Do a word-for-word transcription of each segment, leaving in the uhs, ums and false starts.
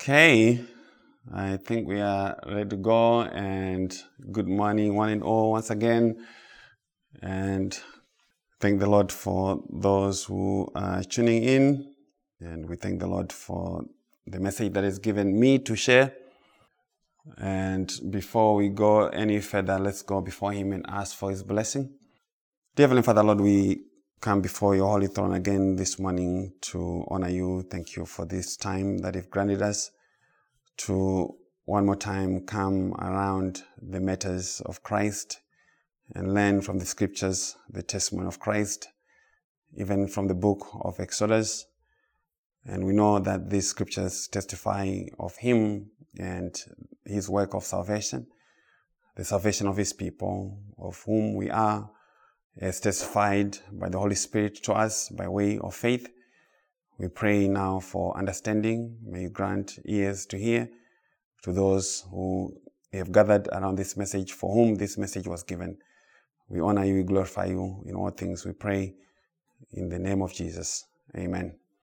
Okay, I think we are ready to go, and good morning one and all once again, and thank the Lord for those who are tuning in, and we thank the Lord for the message that is given me to share. And before we go any further, let's go before Him and ask for His blessing. Dear Heavenly Father, Lord, we come before your holy throne again this morning to honor you. Thank you for this time that you've granted us to one more time come around the matters of Christ and learn from the scriptures the testimony of Christ, even from the book of Exodus. And we know that these scriptures testify of Him and His work of salvation, the salvation of His people, of whom we are, as testified by the Holy Spirit to us by way of faith. We pray now for understanding. May you grant ears to hear to those who have gathered around this message, for whom this message was given. We honor you, we glorify you in all things. We pray in the name of Jesus. Amen.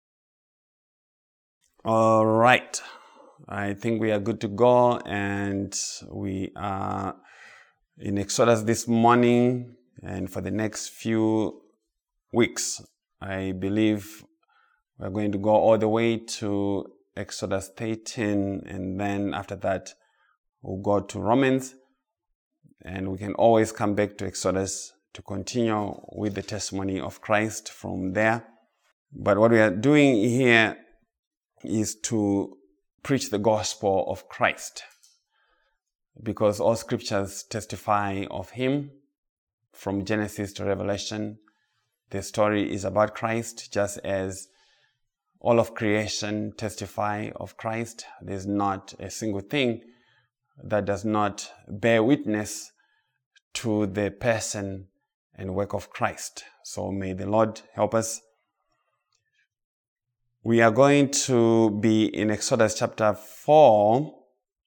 All right. I think we are good to go, and we are in Exodus this morning. And for the next few weeks, I believe we're going to go all the way to Exodus thirteen, and then after that, we'll go to Romans, and we can always come back to Exodus to continue with the testimony of Christ from there. But what we are doing here is to preach the gospel of Christ, because all scriptures testify of Him. From Genesis to Revelation, the story is about Christ, just as all of creation testify of Christ. There's not a single thing that does not bear witness to the person and work of Christ. So may the Lord help us. We are going to be in Exodus chapter four,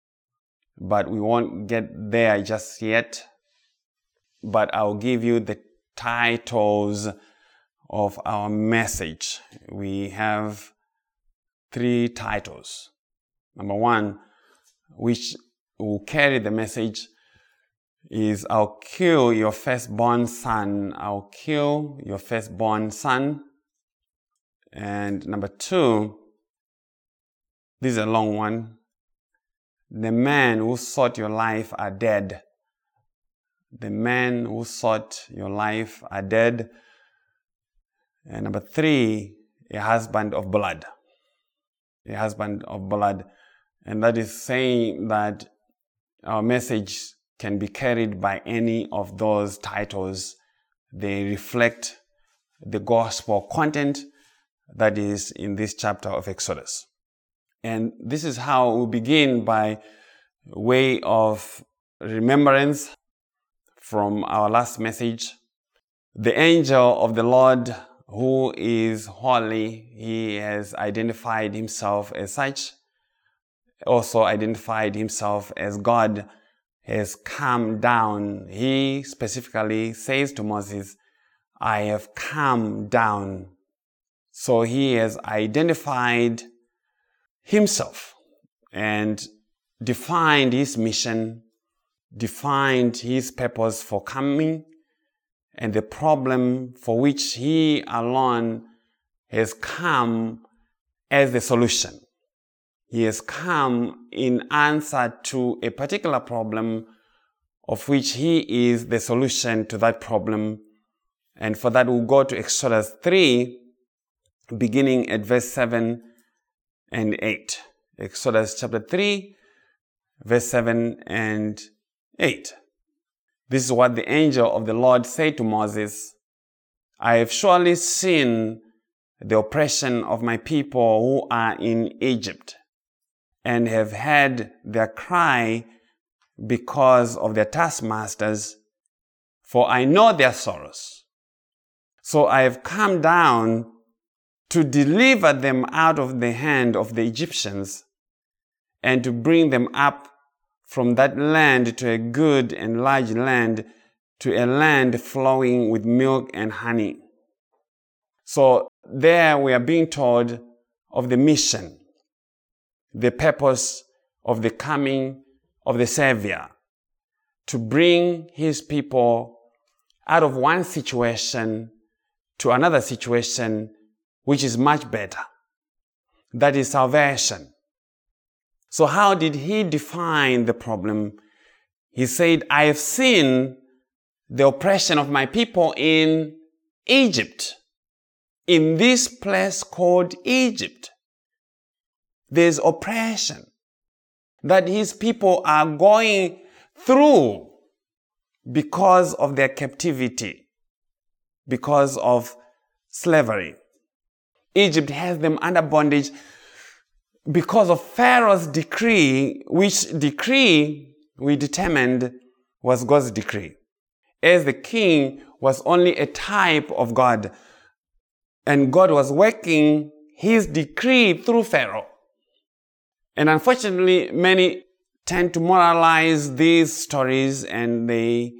but we won't get there just yet. But I'll give you the titles of our message. We have three titles. Number one, which will carry the message, is I'll kill your firstborn son. I'll kill your firstborn son. And number two, this is a long one. The men who sought your life are dead. The men who sought your life are dead. And number three, a husband of blood. A husband of blood. And that is saying that our message can be carried by any of those titles. They reflect the gospel content that is in this chapter of Exodus. And this is how we begin, by way of remembrance from our last message. The angel of the Lord, who is holy, He has identified Himself as such, also identified Himself as God, has come down. He specifically says to Moses, I have come down. So He has identified Himself and defined His mission, defined His purpose for coming, and the problem for which He alone has come as the solution. He has come in answer to a particular problem of which He is the solution to that problem. And for that, we'll go to Exodus three, beginning at verse seven and eight. Exodus chapter three, verse seven and eight. This is what the angel of the Lord said to Moses. I have surely seen the oppression of my people who are in Egypt, and have heard their cry because of their taskmasters, for I know their sorrows. So I have come down to deliver them out of the hand of the Egyptians, and to bring them up from that land to a good and large land, to a land flowing with milk and honey. So there we are being told of the mission. the purpose of the coming of the Savior, to bring his people out of one situation to another situation which is much better. That is salvation. So how did he define the problem? He said, I have seen the oppression of my people in Egypt, in this place called Egypt. There's oppression that his people are going through because of their captivity, because of slavery. Egypt has them under bondage because of Pharaoh's decree, which decree we determined was God's decree. As the king was only a type of God, and God was working his decree through Pharaoh. And unfortunately, many tend to moralize these stories and they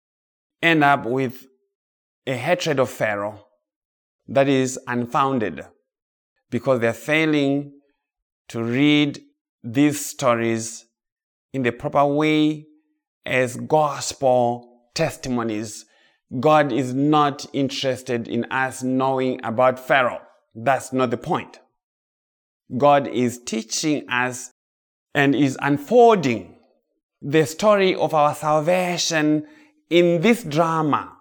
end up with a hatred of Pharaoh that is unfounded because they're failing to read these stories in the proper way as gospel testimonies. God is not interested in us knowing about Pharaoh. That's not the point. God is teaching us and is unfolding the story of our salvation in this drama.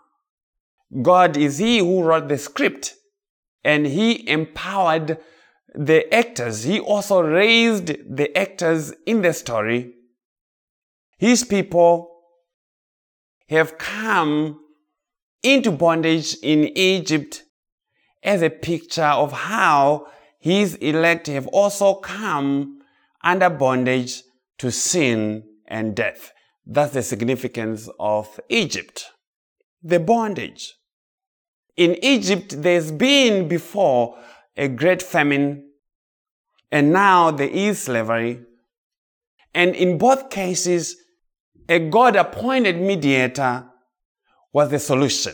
God is he who wrote the script, and he empowered the actors. He also raised the actors in the story. His people have come into bondage in Egypt as a picture of how his elect have also come under bondage to sin and death. That's the significance of Egypt. The bondage. In Egypt, there's been before a great famine, and now there is slavery. And in both cases, a God-appointed mediator was the solution.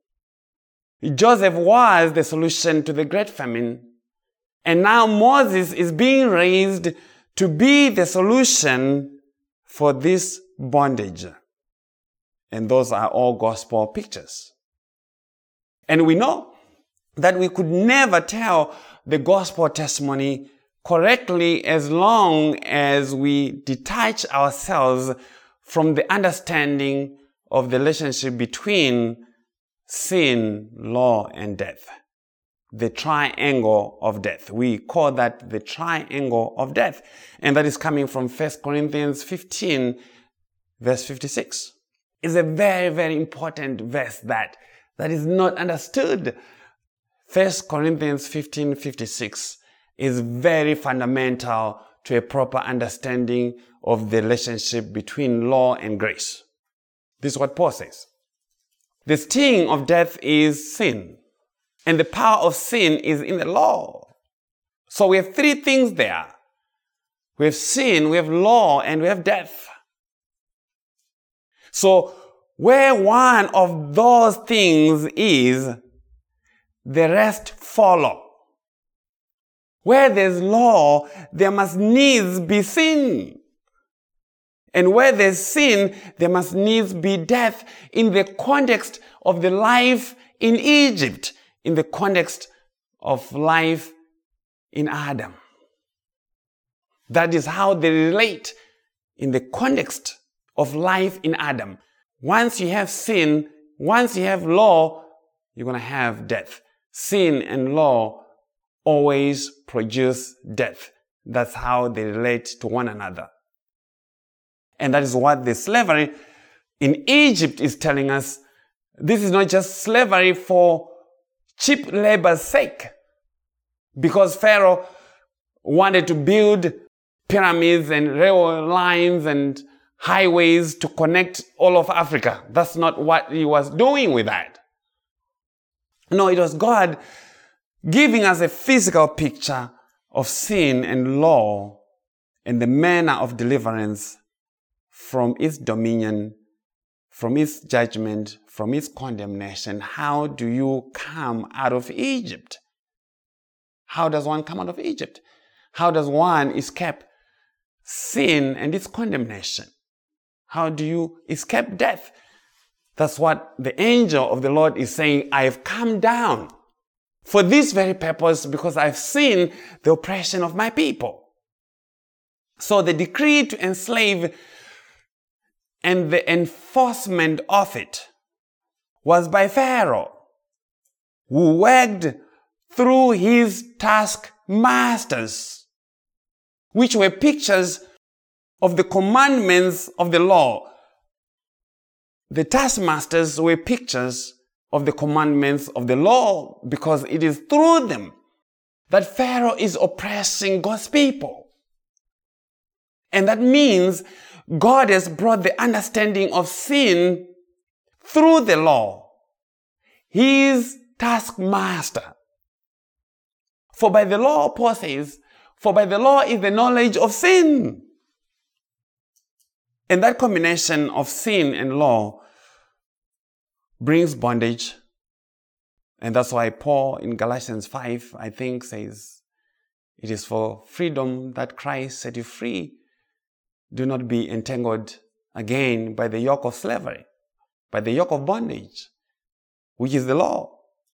Joseph was the solution to the great famine. And now Moses is being raised to be the solution for this bondage. And those are all gospel pictures. And we know that we could never tell the gospel testimony correctly as long as we detach ourselves from the understanding of the relationship between sin, law, and death. The triangle of death. We call that the triangle of death. And that is coming from First Corinthians fifteen, verse fifty-six. It's a very, very important verse that, that is not understood. First Corinthians fifteen, fifty-six is very fundamental to a proper understanding of the relationship between law and grace. This is what Paul says. The sting of death is sin. And the power of sin is in the law. So we have three things there. We have sin, we have law, and we have death. So where one of those things is, the rest follow. Where there's law, there must needs be sin. And where there's sin, there must needs be death in the context of the life in Egypt, in the context of life in Adam. That is how they relate in the context of life in Adam. Once you have sin, once you have law, you're going to have death. Sin and law always produce death. That's how they relate to one another. And that is what the slavery in Egypt is telling us. This is not just slavery for cheap labor's sake. Because Pharaoh wanted to build pyramids and railway lines and highways to connect all of Africa. That's not what he was doing with that. No, it was God giving us a physical picture of sin and law and the manner of deliverance from its dominion, from its judgment, from its condemnation. How do you come out of Egypt? How does one come out of Egypt? How does one escape sin and its condemnation? How do you escape death? That's what the angel of the Lord is saying. I have come down for this very purpose, because I've seen the oppression of my people. So the decree to enslave and the enforcement of it was by Pharaoh, who worked through his taskmasters, which were pictures of the commandments of the law. The taskmasters were pictures of the commandments of the law, because it is through them that Pharaoh is oppressing God's people. And that means God has brought the understanding of sin through the law, his taskmaster. For by the law, Paul says, for by the law is the knowledge of sin. And that combination of sin and law brings bondage. And that's why Paul in Galatians five, I think, says, it is for freedom that Christ set you free. Do not be entangled again by the yoke of slavery, by the yoke of bondage, which is the law.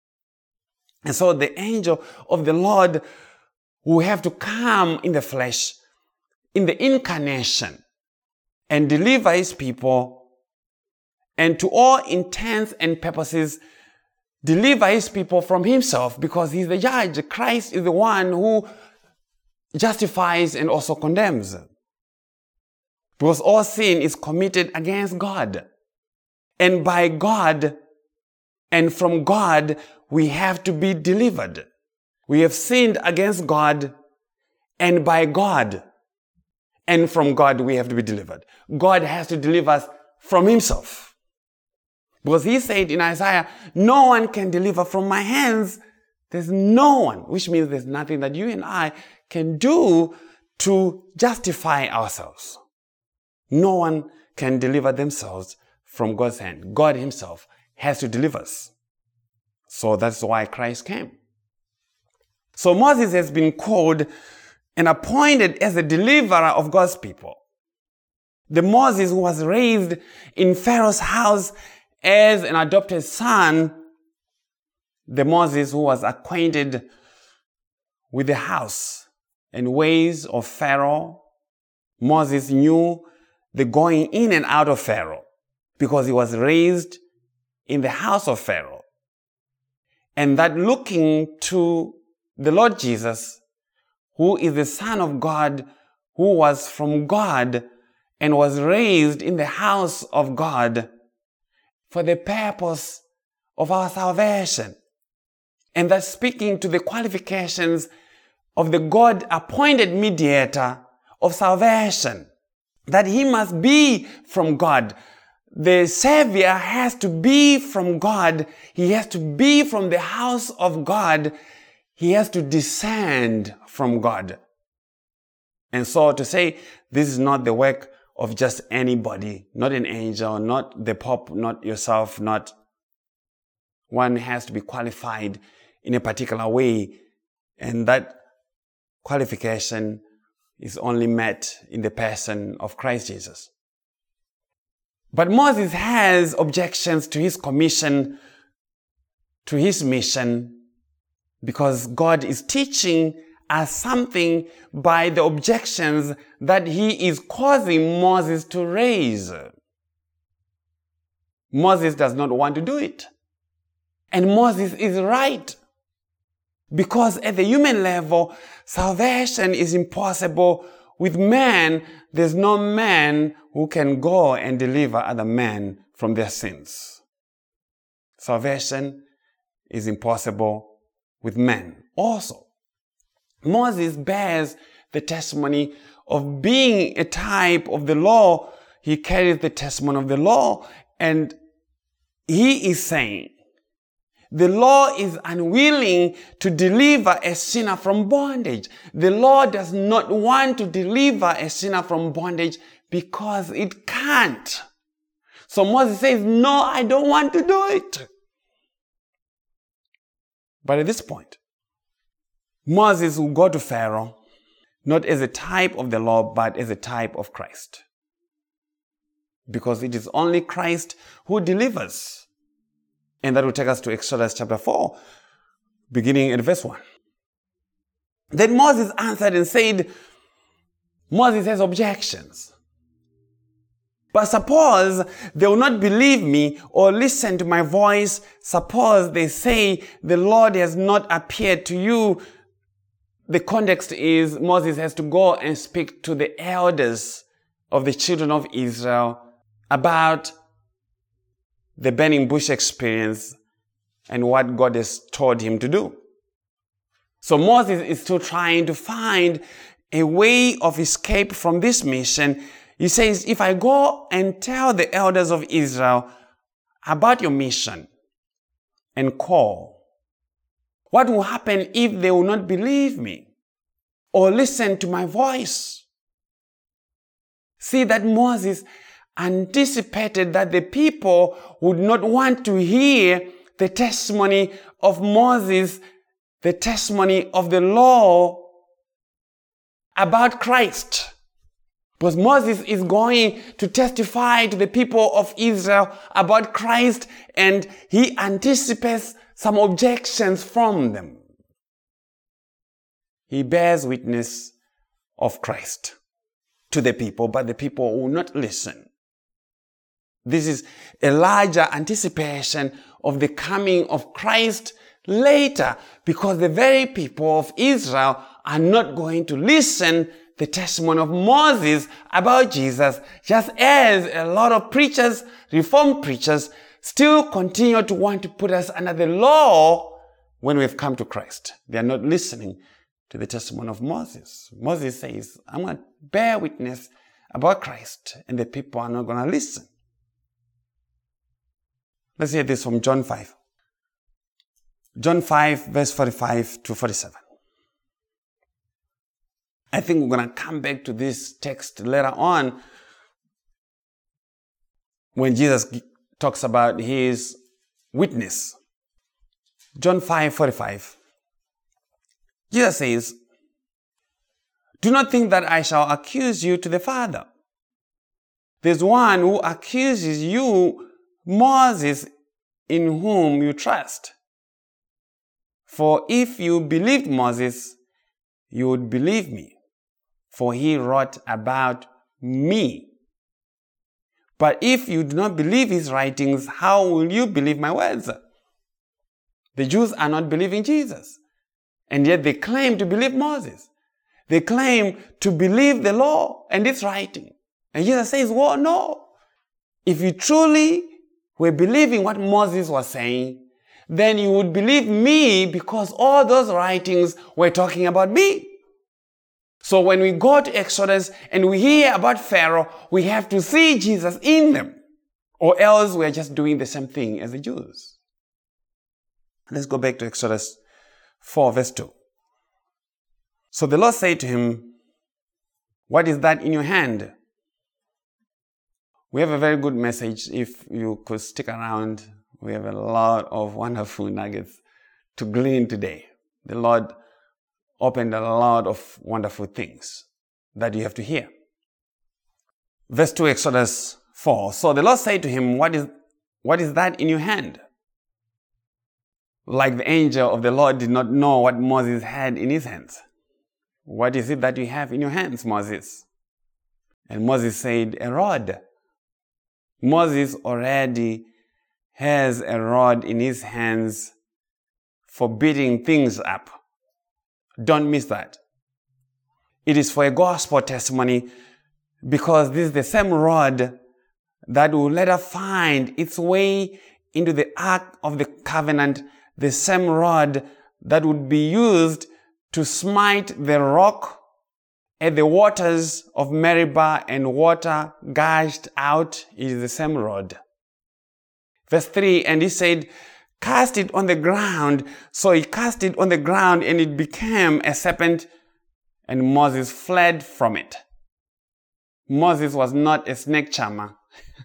And so the angel of the Lord will have to come in the flesh, in the incarnation, and deliver his people, and to all intents and purposes, deliver his people from himself, because he's the judge. Christ is the one who justifies and also condemns. Because all sin is committed against God. And by God and from God, we have to be delivered. We have sinned against God, and by God and from God, we have to be delivered. God has to deliver us from himself. Because he said in Isaiah, no one can deliver from my hands. There's no one, which means there's nothing that you and I can do to justify ourselves. No one can deliver themselves from God's hand. God himself has to deliver us. So that's why Christ came. So Moses has been called and appointed as the deliverer of God's people. The Moses who was raised in Pharaoh's house as an adopted son, the Moses who was acquainted with the house and ways of Pharaoh. Moses knew the going in and out of Pharaoh because he was raised in the house of Pharaoh. And that looking to the Lord Jesus, who is the Son of God, who was from God and was raised in the house of God for the purpose of our salvation. And that speaking to the qualifications of the God-appointed mediator of salvation, that he must be from God. The Savior has to be from God. He has to be from the house of God. He has to descend from God. And so to say, this is not the work of just anybody, not an angel, not the Pope, not yourself, not one has to be qualified in a particular way. And that qualification is only met in the person of Christ Jesus. But Moses has objections to his commission, to his mission, because God is teaching us something by the objections that he is causing Moses to raise. Moses does not want to do it. And Moses is right. Because at the human level, salvation is impossible. With man, there's no man who can go and deliver other men from their sins. Salvation is impossible with men also. Moses bears the testimony of being a type of the law. He carries the testimony of the law, and he is saying, the law is unwilling to deliver a sinner from bondage. The law does not want to deliver a sinner from bondage because it can't. So Moses says, no, I don't want to do it. But at this point, Moses will go to Pharaoh not as a type of the law, but as a type of Christ. Because it is only Christ who delivers. And that will take us to Exodus chapter four, beginning at verse one. Then Moses answered and said, Moses has objections. But suppose they will not believe me or listen to my voice. Suppose they say the Lord has not appeared to you. The context is Moses has to go and speak to the elders of the children of Israel about the burning bush experience and what God has told him to do. So Moses is still trying to find a way of escape from this mission. He says, if I go and tell the elders of Israel about your mission and call, what will happen if they will not believe me or listen to my voice? See that Moses anticipated that the people would not want to hear the testimony of Moses, the testimony of the law about Christ. Because Moses is going to testify to the people of Israel about Christ, and he anticipates some objections from them. He bears witness of Christ to the people, but the people will not listen. This is a larger anticipation of the coming of Christ later, because the very people of Israel are not going to listen the testimony of Moses about Jesus, just as a lot of preachers, Reformed preachers, still continue to want to put us under the law when we've come to Christ. They are not listening to the testimony of Moses. Moses says, I'm going to bear witness about Christ, and the people are not going to listen. Let's hear this from John five. John five, verse forty-five to forty-seven. I think we're going to come back to this text later on when Jesus talks about his witness. John five, forty-five. Jesus says, do not think that I shall accuse you to the Father. There's one who accuses you, Moses, in whom you trust. For if you believed Moses, you would believe me, for he wrote about me. But if you do not believe his writings, how will you believe my words? The Jews are not believing Jesus, and yet they claim to believe Moses. They claim to believe the law and its writing. And Jesus says, well, no. If you truly were believing what Moses was saying, then you would believe me, because all those writings were talking about me. So when we go to Exodus and we hear about Pharaoh, we have to see Jesus in them, or else we're just doing the same thing as the Jews. Let's go back to Exodus four, verse two. So the Lord said to him, what is that in your hand? We have a very good message. If you could stick around, we have a lot of wonderful nuggets to glean today. The Lord opened a lot of wonderful things that you have to hear. Verse two, Exodus four. So the Lord said to him, what is, what is that in your hand? Like the angel of the Lord did not know what Moses had in his hands. What is it that you have in your hands, Moses? And Moses said, a rod. Moses already has a rod in his hands for beating things up. Don't miss that. It is for a gospel testimony, because this is the same rod that will later find its way into the Ark of the Covenant, the same rod that would be used to smite the rock at the waters of Meribah and water gushed out. It is the same rod. Verse three, and he said, cast it on the ground. So he cast it on the ground, and it became a serpent, and Moses fled from it. Moses was not a snake charmer.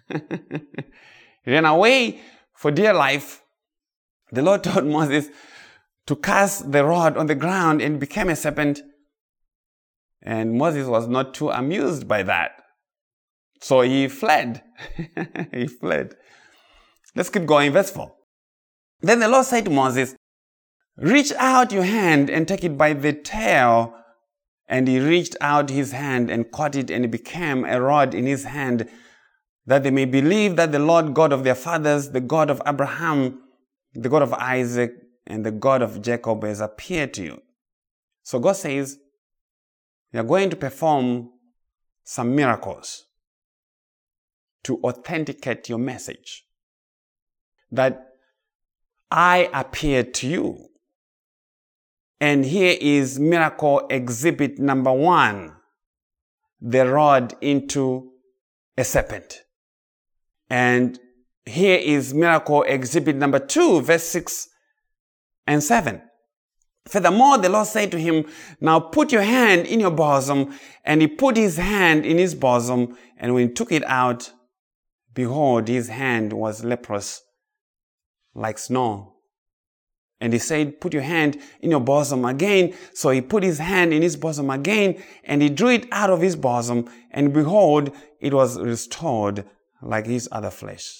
He ran away for dear life. The Lord told Moses to cast the rod on the ground, and it became a serpent. And Moses was not too amused by that. So he fled. he fled. Let's keep going. Verse four. Then the Lord said to Moses, reach out your hand and take it by the tail. And he reached out his hand and caught it, and it became a rod in his hand, that they may believe that the Lord God of their fathers, the God of Abraham, the God of Isaac, and the God of Jacob has appeared to you. So God says, you are going to perform some miracles to authenticate your message. That I appeared to you. And here is miracle exhibit number one, the rod into a serpent. And here is miracle exhibit number two, verse six and seven. Furthermore, the Lord said to him, now put your hand in your bosom. And he put his hand in his bosom, and when he took it out, behold, his hand was leprous like snow. And he said, put your hand in your bosom again. So he put his hand in his bosom again, and he drew it out of his bosom, and behold, it was restored like his other flesh.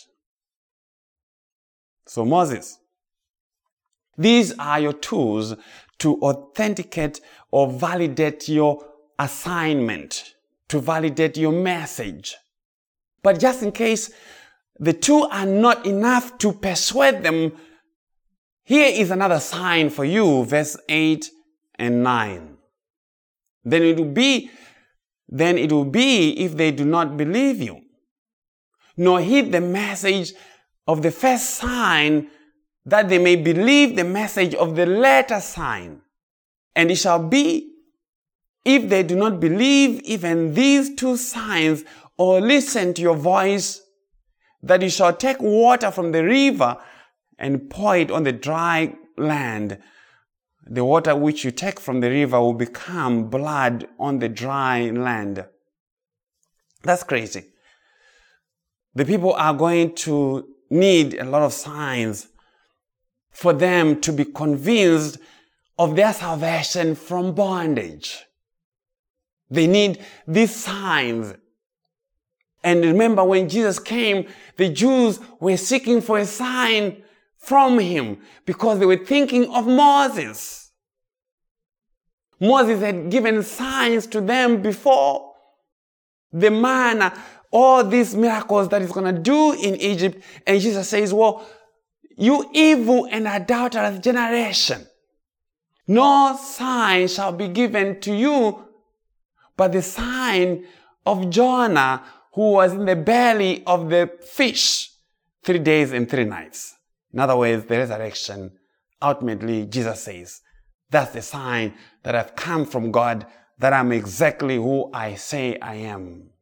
So Moses, these are your tools to authenticate or validate your assignment, to validate your message. But just in case the two are not enough to persuade them, here is another sign for you, verse eight and nine. Then it will be, then it will be if they do not believe you, nor heed the message of the first sign, that they may believe the message of the latter sign. And it shall be, if they do not believe even these two signs, or listen to your voice, that you shall take water from the river and pour it on the dry land. The water which you take from the river will become blood on the dry land. That's crazy. The people are going to need a lot of signs for them to be convinced of their salvation from bondage. They need these signs. And remember, when Jesus came, the Jews were seeking for a sign from him because they were thinking of Moses. Moses had given signs to them before. The manna, all these miracles that he's going to do in Egypt. And Jesus says, well, you evil and adulterous generation, no sign shall be given to you but the sign of Jonah, who was in the belly of the fish three days and three nights. In other words, the resurrection. Ultimately, Jesus says, that's the sign that I've come from God, that I'm exactly who I say I am.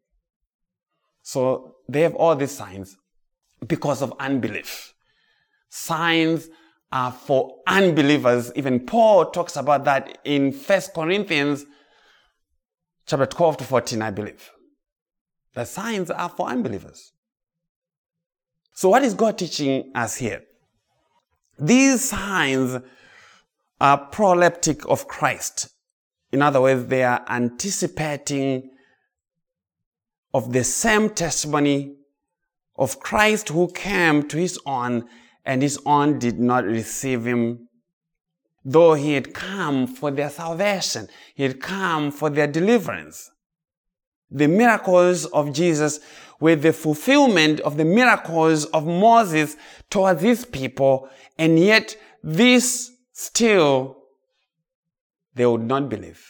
So they have all these signs because of unbelief. Signs are for unbelievers. Even Paul talks about that in First Corinthians chapter twelve to fourteen, I believe. The signs are for unbelievers. So what is God teaching us here? These signs are proleptic of Christ. In other words, they are anticipating of the same testimony of Christ who came to his own, and his own did not receive him. Though he had come for their salvation, he had come for their deliverance. The miracles of Jesus were the fulfillment of the miracles of Moses towards his people, and yet this still they would not believe.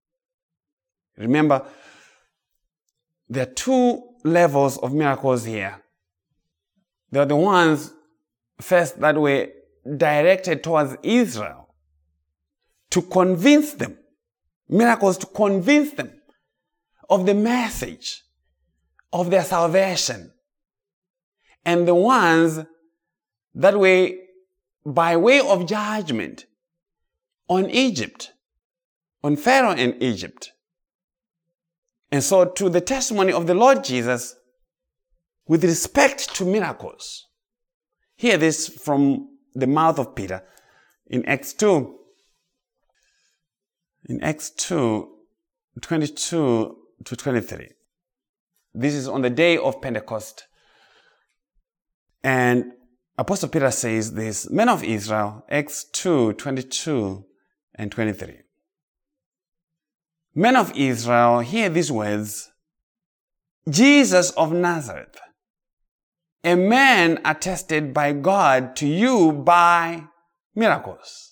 Remember, there are two levels of miracles here. There are the ones first that were directed towards Israel to convince them, miracles to convince them of the message of their salvation, and the ones that were by way of judgment on Egypt, on Pharaoh and Egypt. And so to the testimony of the Lord Jesus with respect to miracles. Hear this from the mouth of Peter in Acts two. In Acts two, twenty-two to twenty-three. This is on the day of Pentecost. And Apostle Peter says this, men of Israel, Acts two, twenty-two and twenty-three. Men of Israel, hear these words. Jesus of Nazareth, a man attested by God to you by miracles,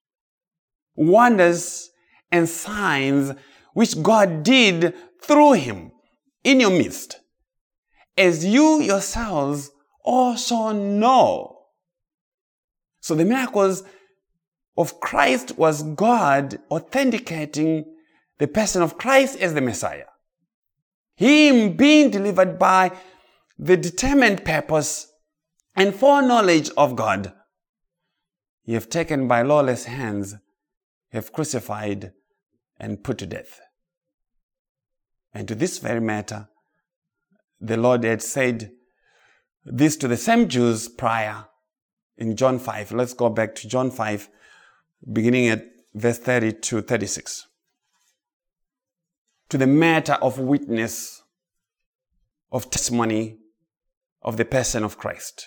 wonders and signs which God did through him in your midst, as you yourselves also know. So the miracles of Christ was God authenticating the person of Christ as the Messiah. Him being delivered by the determined purpose and foreknowledge of God. You have taken by lawless hands, have crucified and put to death. And to this very matter, the Lord had said this to the same Jews prior in John five. Let's go back to John five, beginning at verse thirty to thirty-six. To the matter of witness, of testimony of the person of Christ.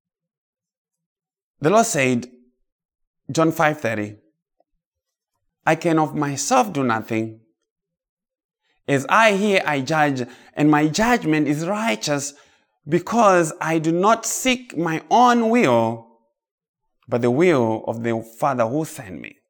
The Lord said, John five thirty, I can of myself do nothing. As I hear, I judge, and my judgment is righteous, because I do not seek my own will, but the will of the Father who sent me.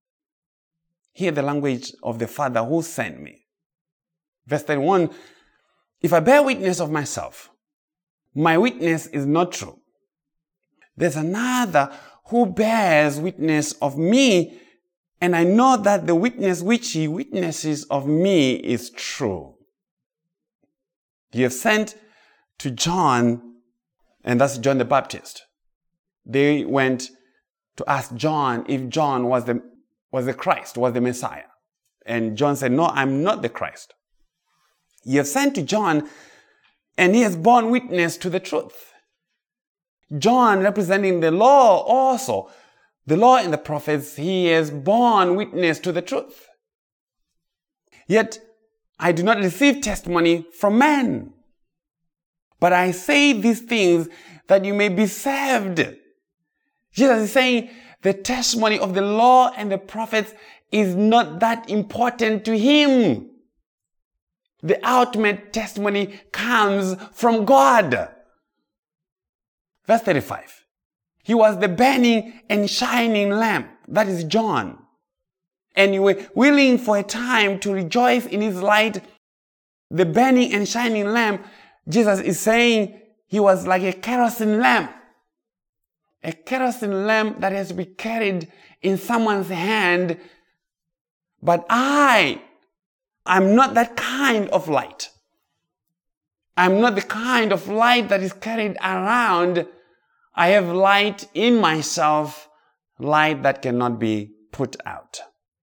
Hear the language of the Father who sent me. Verse thirty-one, if I bear witness of myself, my witness is not true. There's another who bears witness of me, and I know that the witness which he witnesses of me is true. You have sent to John, and that's John the Baptist. They went to ask John if John was the, was the Christ, was the Messiah. And John said, no, I'm not the Christ. You have sent to John, and he has borne witness to the truth. John, representing the law also, the law and the prophets, he has borne witness to the truth. Yet, I do not receive testimony from men, but I say these things that you may be saved. Jesus is saying the testimony of the law and the prophets is not that important to him. The ultimate testimony comes from God. Verse thirty-five. He was the burning and shining lamp. That is John. And you were willing for a time to rejoice in his light. The burning and shining lamp, Jesus is saying he was like a kerosene lamp. A kerosene lamp that has to be carried in someone's hand. But I, I'm not that kind of light. I'm not the kind of light that is carried around. I have light in myself, light that cannot be put out.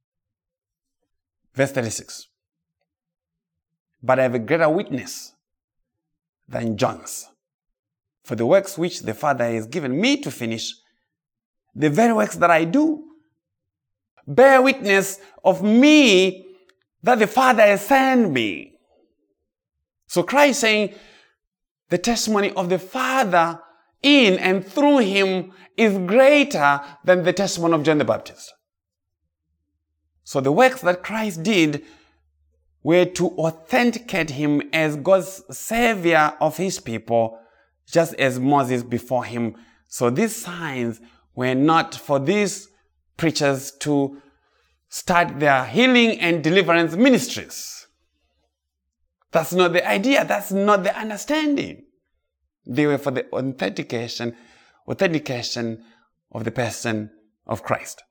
Verse thirty-six. But I have a greater witness than John's. For the works which the Father has given me to finish, the very works that I do, bear witness of me that the Father has sent me. So Christ is saying the testimony of the Father in and through him is greater than the testimony of John the Baptist. So the works that Christ did were to authenticate him as God's savior of his people, just as Moses before him. So these signs were not for these preachers to start their healing and deliverance ministries. That's not the idea. That's not the understanding. They were for the authentication, authentication of the person of Christ.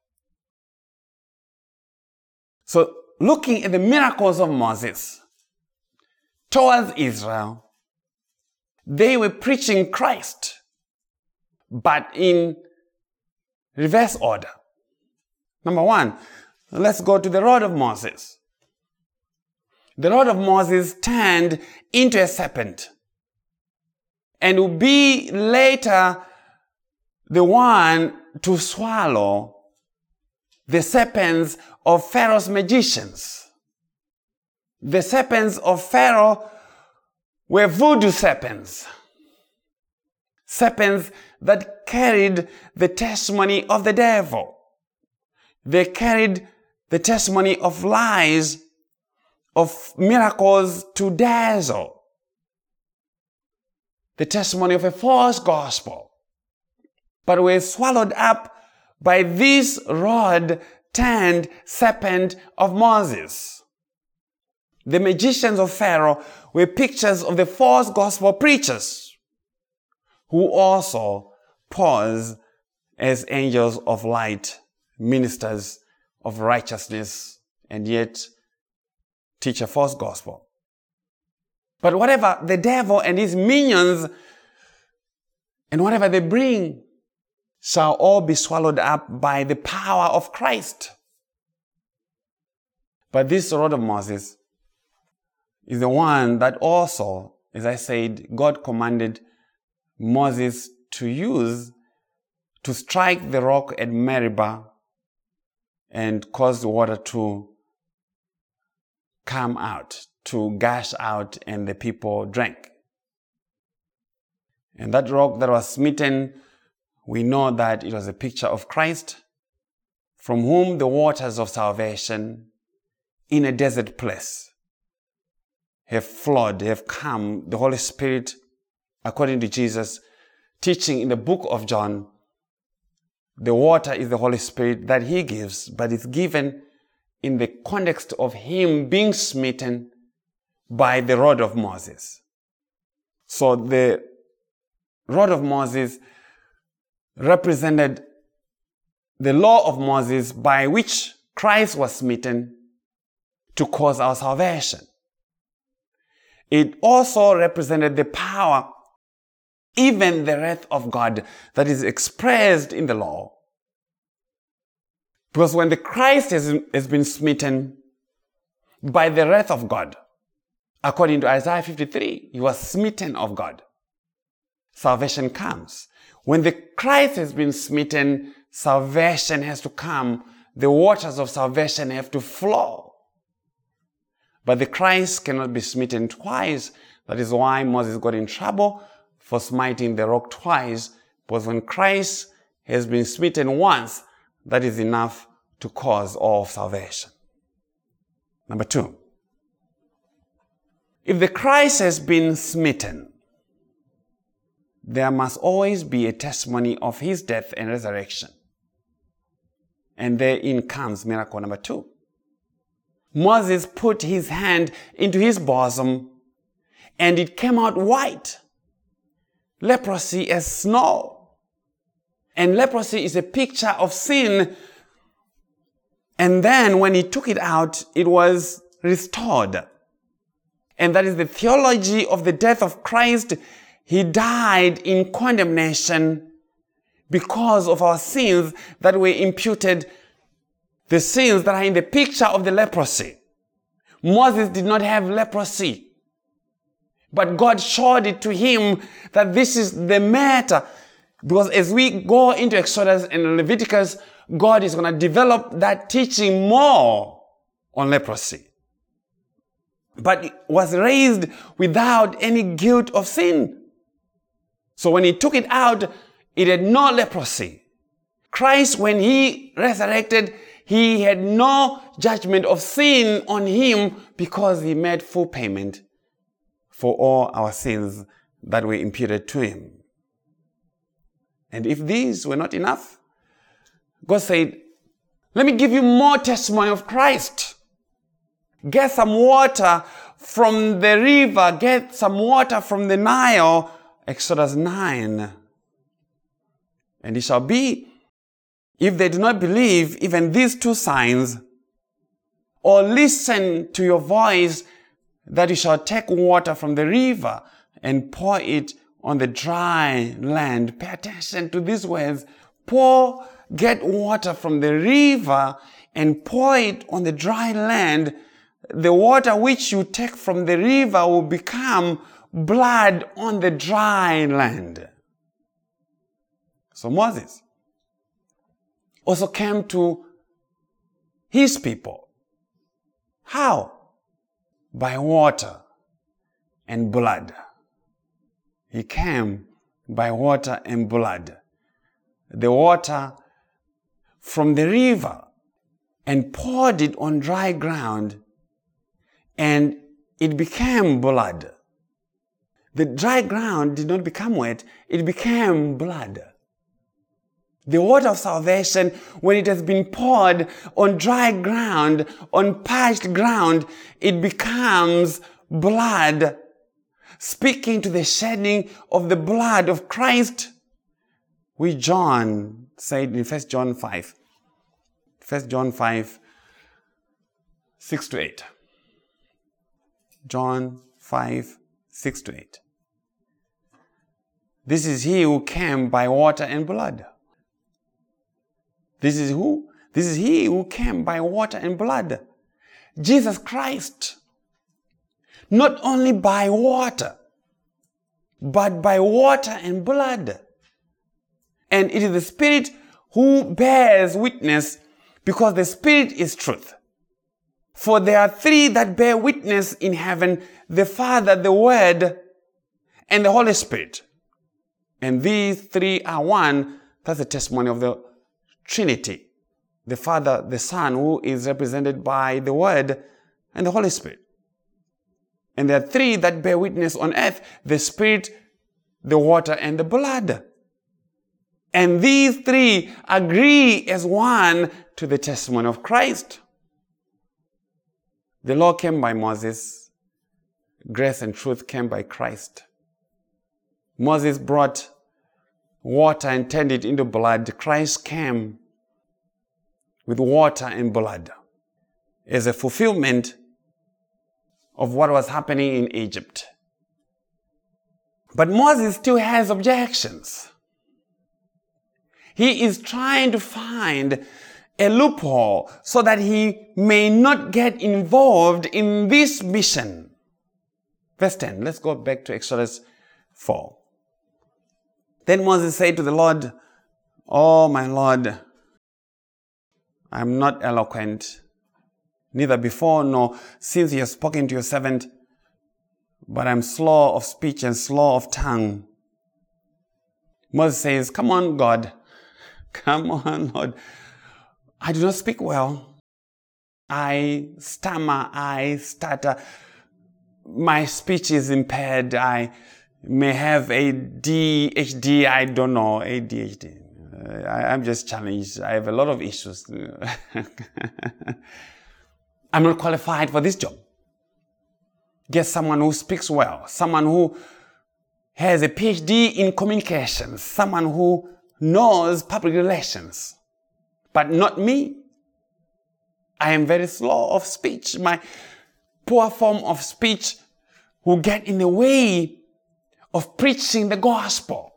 So, looking at the miracles of Moses towards Israel, they were preaching Christ, but in reverse order. Number one, let's go to the rod of Moses. The rod of Moses turned into a serpent and will be later the one to swallow the serpents of Pharaoh's magicians. The serpents of Pharaoh were voodoo serpents. Serpents that carried the testimony of the devil. They carried the testimony of lies, of miracles to dazzle. The testimony of a false gospel. But were swallowed up by this rod-turned serpent of Moses. The magicians of Pharaoh were pictures of the false gospel preachers who also pose as angels of light, ministers of righteousness, and yet teach a false gospel. But whatever the devil and his minions and whatever they bring shall all be swallowed up by the power of Christ. But this rod of Moses is the one that also, as I said, God commanded Moses to use to strike the rock at Meribah and cause the water to come out, to gush out, and the people drank. And that rock that was smitten, we know that it was a picture of Christ, from whom the waters of salvation in a desert place have flowed, have come. The Holy Spirit, according to Jesus' teaching in the book of John, the water is the Holy Spirit that he gives, but it's given in the context of him being smitten by the rod of Moses. So the rod of Moses represented the law of Moses by which Christ was smitten to cause our salvation. It also represented the power, even the wrath of God that is expressed in the law. Because when the Christ has, has been smitten by the wrath of God, according to Isaiah fifty-three, he was smitten of God. Salvation comes. When the Christ has been smitten, salvation has to come. The waters of salvation have to flow. But the Christ cannot be smitten twice. That is why Moses got in trouble for smiting the rock twice. Because when Christ has been smitten once, that is enough to cause all of salvation. Number two. If the Christ has been smitten, there must always be a testimony of his death and resurrection. And therein comes miracle number two. Moses put his hand into his bosom and it came out white. Leprosy as snow. And leprosy is a picture of sin. And then when he took it out, it was restored. And that is the theology of the death of Christ. He died in condemnation because of our sins that were imputed, the sins that are in the picture of the leprosy. Moses did not have leprosy, but God showed it to him that this is the matter. Because as we go into Exodus and Leviticus, God is going to develop that teaching more on leprosy. But it was raised without any guilt of sin. So when he took it out, it had no leprosy. Christ, when he resurrected, he had no judgment of sin on him because he made full payment for all our sins that were imputed to him. And if these were not enough, God said, let me give you more testimony of Christ. Get some water from the river. Get some water from the Nile. Exodus nine. And it shall be, if they do not believe even these two signs, or listen to your voice, that you shall take water from the river and pour it on the dry land. Pay attention to these words. Pour, get water from the river and pour it on the dry land. The water which you take from the river will become blood on the dry land. So Moses also came to his people. How? by water and blood. He came by water and blood. The water from the river, and poured it on dry ground, and it became blood. The dry ground did not become wet, it became blood. The water of salvation, when it has been poured on dry ground, on parched ground, it becomes blood, speaking to the shedding of the blood of Christ, which John said in First John five. First John five, six to eight. John five, six to eight. This is he who came by water and blood. This is who? This is he who came by water and blood. Jesus Christ. Not only by water, but by water and blood. And it is the Spirit who bears witness, because the Spirit is truth. For there are three that bear witness in heaven, the Father, the Word, and the Holy Spirit. And these three are one. That's the testimony of the Trinity. The Father, the Son, who is represented by the Word, and the Holy Spirit. And there are three that bear witness on earth, the Spirit, the water, and the blood. And these three agree as one to the testimony of Christ. The law came by Moses. Grace and truth came by Christ. Moses brought water and turned it into blood. Christ came with water and blood as a fulfillment of what was happening in Egypt. But Moses still has objections. He is trying to find a loophole so that he may not get involved in this mission. Verse ten, let's go back to Exodus four. Then Moses said to the Lord, "Oh, my Lord, I am not eloquent, neither before nor since you have spoken to your servant, but I am slow of speech and slow of tongue." Moses says, "Come on, God. Come on, Lord. I do not speak well. I stammer, I stutter. My speech is impaired. I may have A D H D. I don't know, A D H D. I, I'm just challenged. I have a lot of issues. I'm not qualified for this job. Get someone who speaks well, someone who has a P H D in communications, someone who knows public relations, but not me. I am very slow of speech. My poor form of speech will get in the way of preaching the gospel."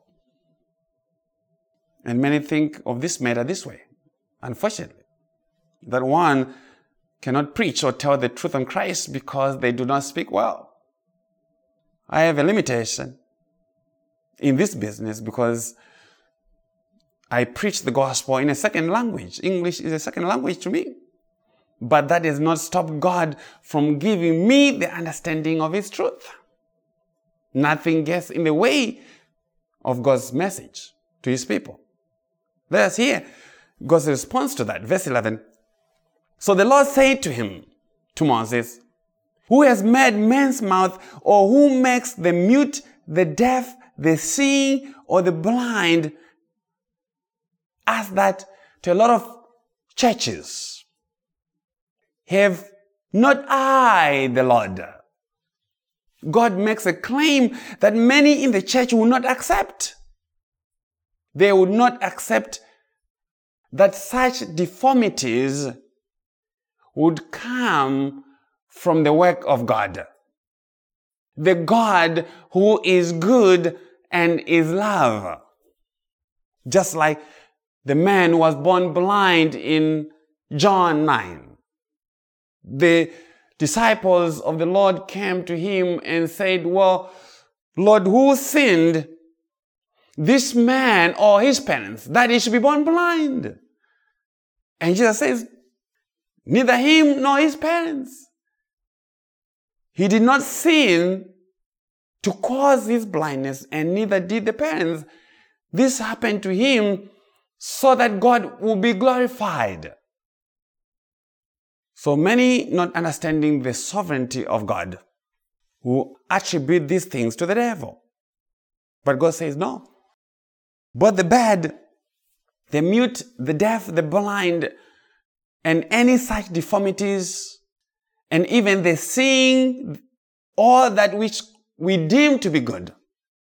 And many think of this matter this way, unfortunately, that one cannot preach or tell the truth on Christ because they do not speak well. I have a limitation in this business because I preach the gospel in a second language. English is a second language to me. But that does not stop God from giving me the understanding of His truth. Nothing gets in the way of God's message to His people. Let us hear God's response to that. Verse eleven. So the Lord said to him, to Moses, "Who has made man's mouth, or who makes the mute, the deaf, the seeing, or the blind?" Ask that to a lot of churches. "Have not I the Lord?" God makes a claim that many in the church will not accept. They would not accept that such deformities would come from the work of God. The God who is good and is love. Just like the man who was born blind in John nine. The disciples of the Lord came to him and said, "Well, Lord, who sinned, this man or his parents, that he should be born blind?" And Jesus says, "Neither him nor his parents." He did not sin to cause his blindness, and neither did the parents. This happened to him so that God would be glorified. So many, not understanding the sovereignty of God, who attribute these things to the devil. But God says no. But the bad, the mute, the deaf, the blind, and any such deformities, and even the seeing, all that which we deem to be good,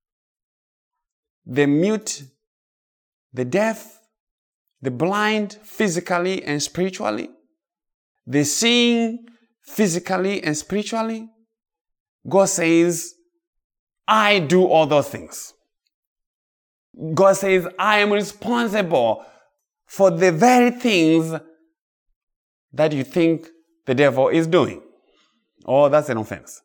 the mute, the deaf, the blind, physically and spiritually, the seeing physically and spiritually, God says, I do all those things. God says, I am responsible for the very things that you think the devil is doing. Oh, that's an offense.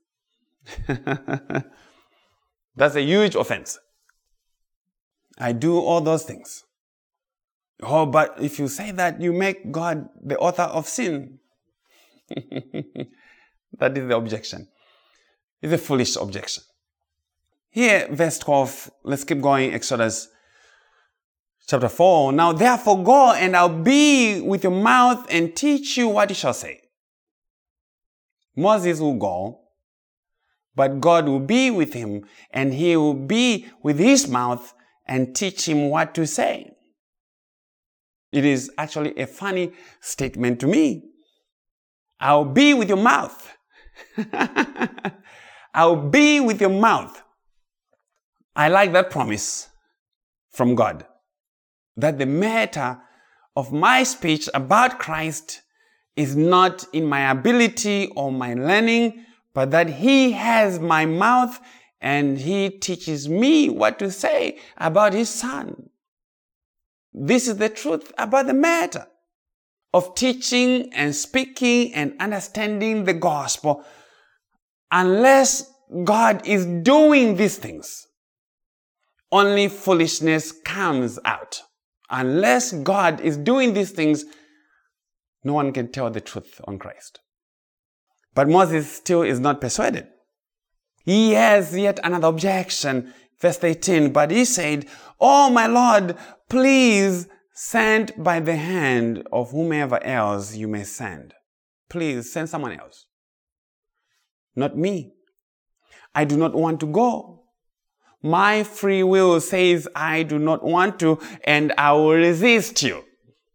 That's a huge offense. I do all those things. Oh, but if you say that, you make God the author of sin. That is the objection. It's a foolish objection. Here, verse twelve, let's keep going, Exodus chapter four. Now therefore go, and I'll be with your mouth and teach you what you shall say. Moses will go, but God will be with him, and he will be with his mouth and teach him what to say. It is actually a funny statement to me. I'll be with your mouth. I'll be with your mouth. I like that promise from God, that the matter of my speech about Christ is not in my ability or my learning, but that he has my mouth and he teaches me what to say about his son. This is the truth about the matter of teaching and speaking and understanding the gospel. Unless God is doing these things, only foolishness comes out. Unless God is doing these things, no one can tell the truth on Christ. But Moses still is not persuaded. He has yet another objection. Verse eighteen, but he said, Oh, my Lord, please send by the hand of whomever else you may send. Please send someone else. Not me. I do not want to go. My free will says I do not want to, and I will resist you.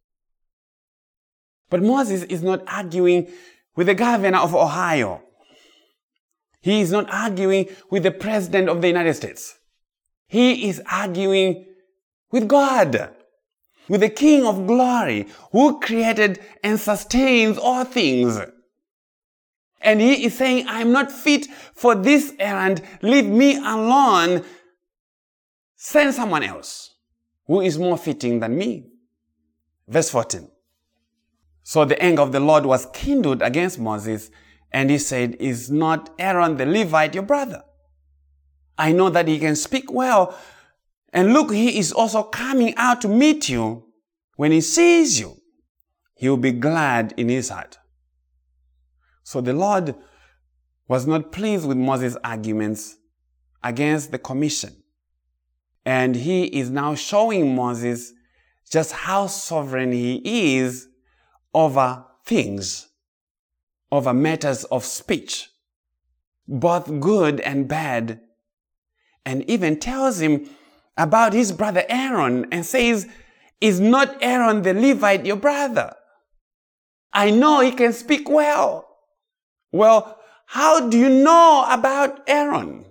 But Moses is not arguing with the governor of Ohio. He is not arguing with the president of the United States. He is arguing with God, with the King of glory, who created and sustains all things. And he is saying, I am not fit for this errand. Leave me alone. Send someone else who is more fitting than me. Verse fourteen. So the anger of the Lord was kindled against Moses, and he said, Is not Aaron the Levite your brother? I know that he can speak well. And look, he is also coming out to meet you. When he sees you, he will be glad in his heart. So the Lord was not pleased with Moses' arguments against the commission. And he is now showing Moses just how sovereign he is over things, over matters of speech, both good and bad, and even tells him about his brother Aaron and says, Is not Aaron the Levite your brother? I know he can speak well. Well, how do you know about Aaron?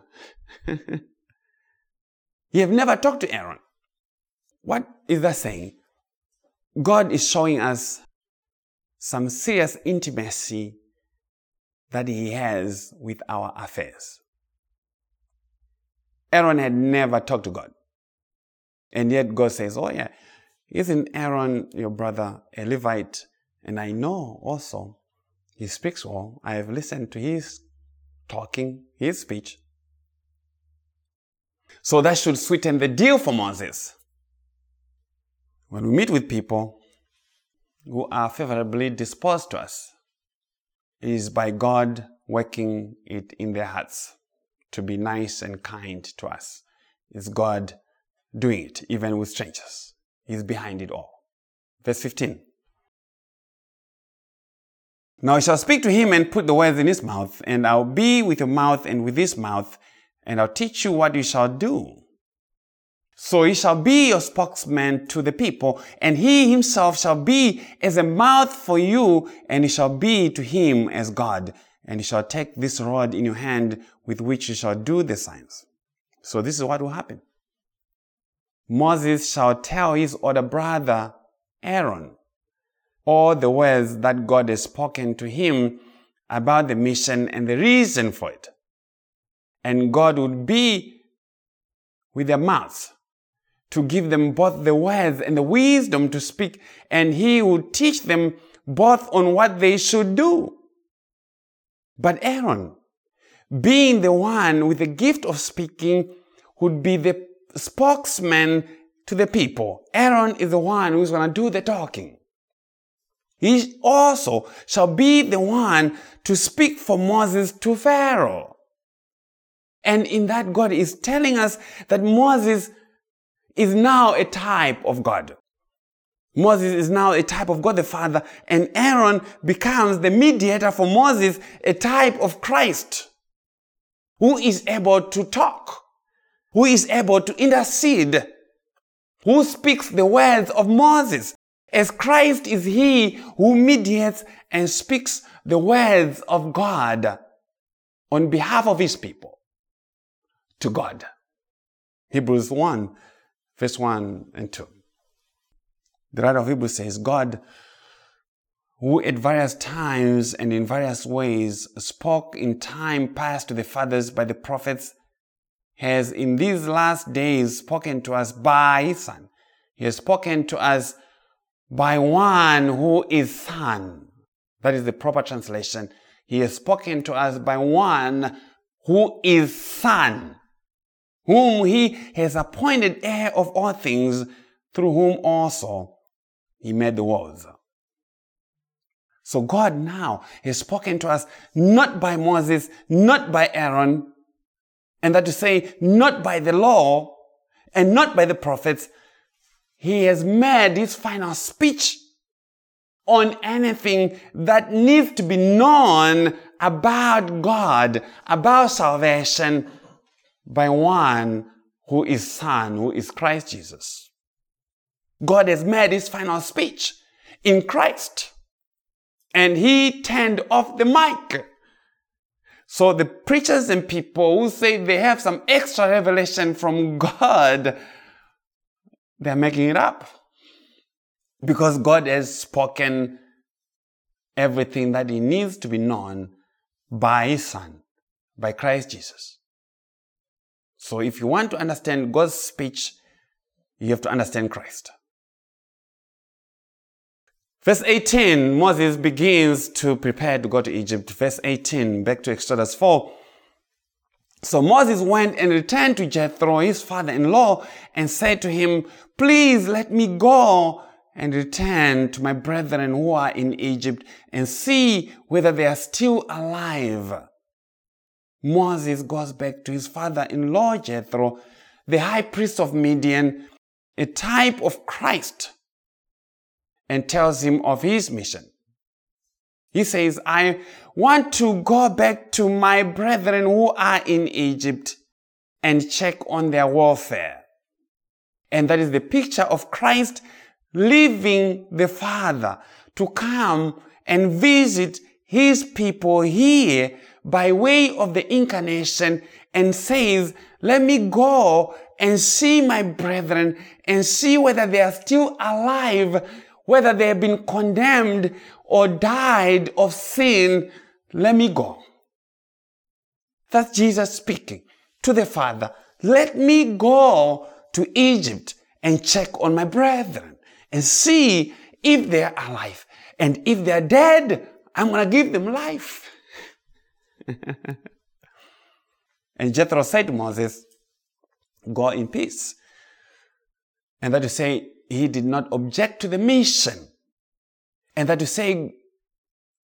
You have never talked to Aaron. What is that saying? God is showing us some serious intimacy that he has with our affairs. Aaron had never talked to God. And yet God says, oh yeah, isn't Aaron your brother a Levite? And I know also he speaks well. I have listened to his talking, his speech. So that should sweeten the deal for Moses. When we meet with people who are favorably disposed to us, it is by God working it in their hearts to be nice and kind to us. It's God doing it, even with strangers. He's behind it all. Verse fifteen. Now I shall speak to him and put the words in his mouth, and I'll be with your mouth and with his mouth, and I'll teach you what you shall do. So he shall be your spokesman to the people, and he himself shall be as a mouth for you, and he shall be to him as God. And he shall take this rod in your hand with which you shall do the signs. So this is what will happen. Moses shall tell his older brother Aaron all the words that God has spoken to him about the mission and the reason for it. And God would be with their mouths to give them both the words and the wisdom to speak, and he would teach them both on what they should do. But Aaron, being the one with the gift of speaking, would be the spokesman to the people. Aaron is the one who's going to do the talking. He also shall be the one to speak for Moses to Pharaoh. And in that, God is telling us that Moses is now a type of God. Moses is now a type of God the Father, and Aaron becomes the mediator for Moses, a type of Christ, who is able to talk, who is able to intercede, who speaks the words of Moses, as Christ is he who mediates and speaks the words of God on behalf of his people to God. Hebrews one, verse one and two. The writer of Hebrews says, God, who at various times and in various ways spoke in time past to the fathers by the prophets, has in these last days spoken to us by his Son. He has spoken to us by one who is Son. That is the proper translation. He has spoken to us by one who is Son, whom he has appointed heir of all things, through whom also he made the worlds. So God now has spoken to us not by Moses, not by Aaron, and that to say, not by the law and not by the prophets. He has made his final speech on anything that needs to be known about God, about salvation, by one who is Son, who is Christ Jesus. God has made his final speech in Christ, and he turned off the mic. So the preachers and people who say they have some extra revelation from God, they're making it up, because God has spoken everything that he needs to be known by his Son, by Christ Jesus. So if you want to understand God's speech, you have to understand Christ. Verse eighteen, Moses begins to prepare to go to Egypt. Verse eighteen, back to Exodus four. So Moses went and returned to Jethro, his father-in-law, and said to him, please let me go and return to my brethren who are in Egypt and see whether they are still alive. Moses goes back to his father-in-law Jethro, the high priest of Midian, a type of Christ, and tells him of his mission. He says, I want to go back to my brethren who are in Egypt and check on their welfare. And that is the picture of Christ leaving the Father to come and visit his people here by way of the incarnation, and says, let me go and see my brethren and see whether they are still alive, whether they have been condemned or died of sin. Let me go. That's Jesus speaking to the Father. Let me go to Egypt and check on my brethren and see if they are alive. And if they are dead, I'm going to give them life. And Jethro said to Moses, go in peace. And that to say, he did not object to the mission. And that to say,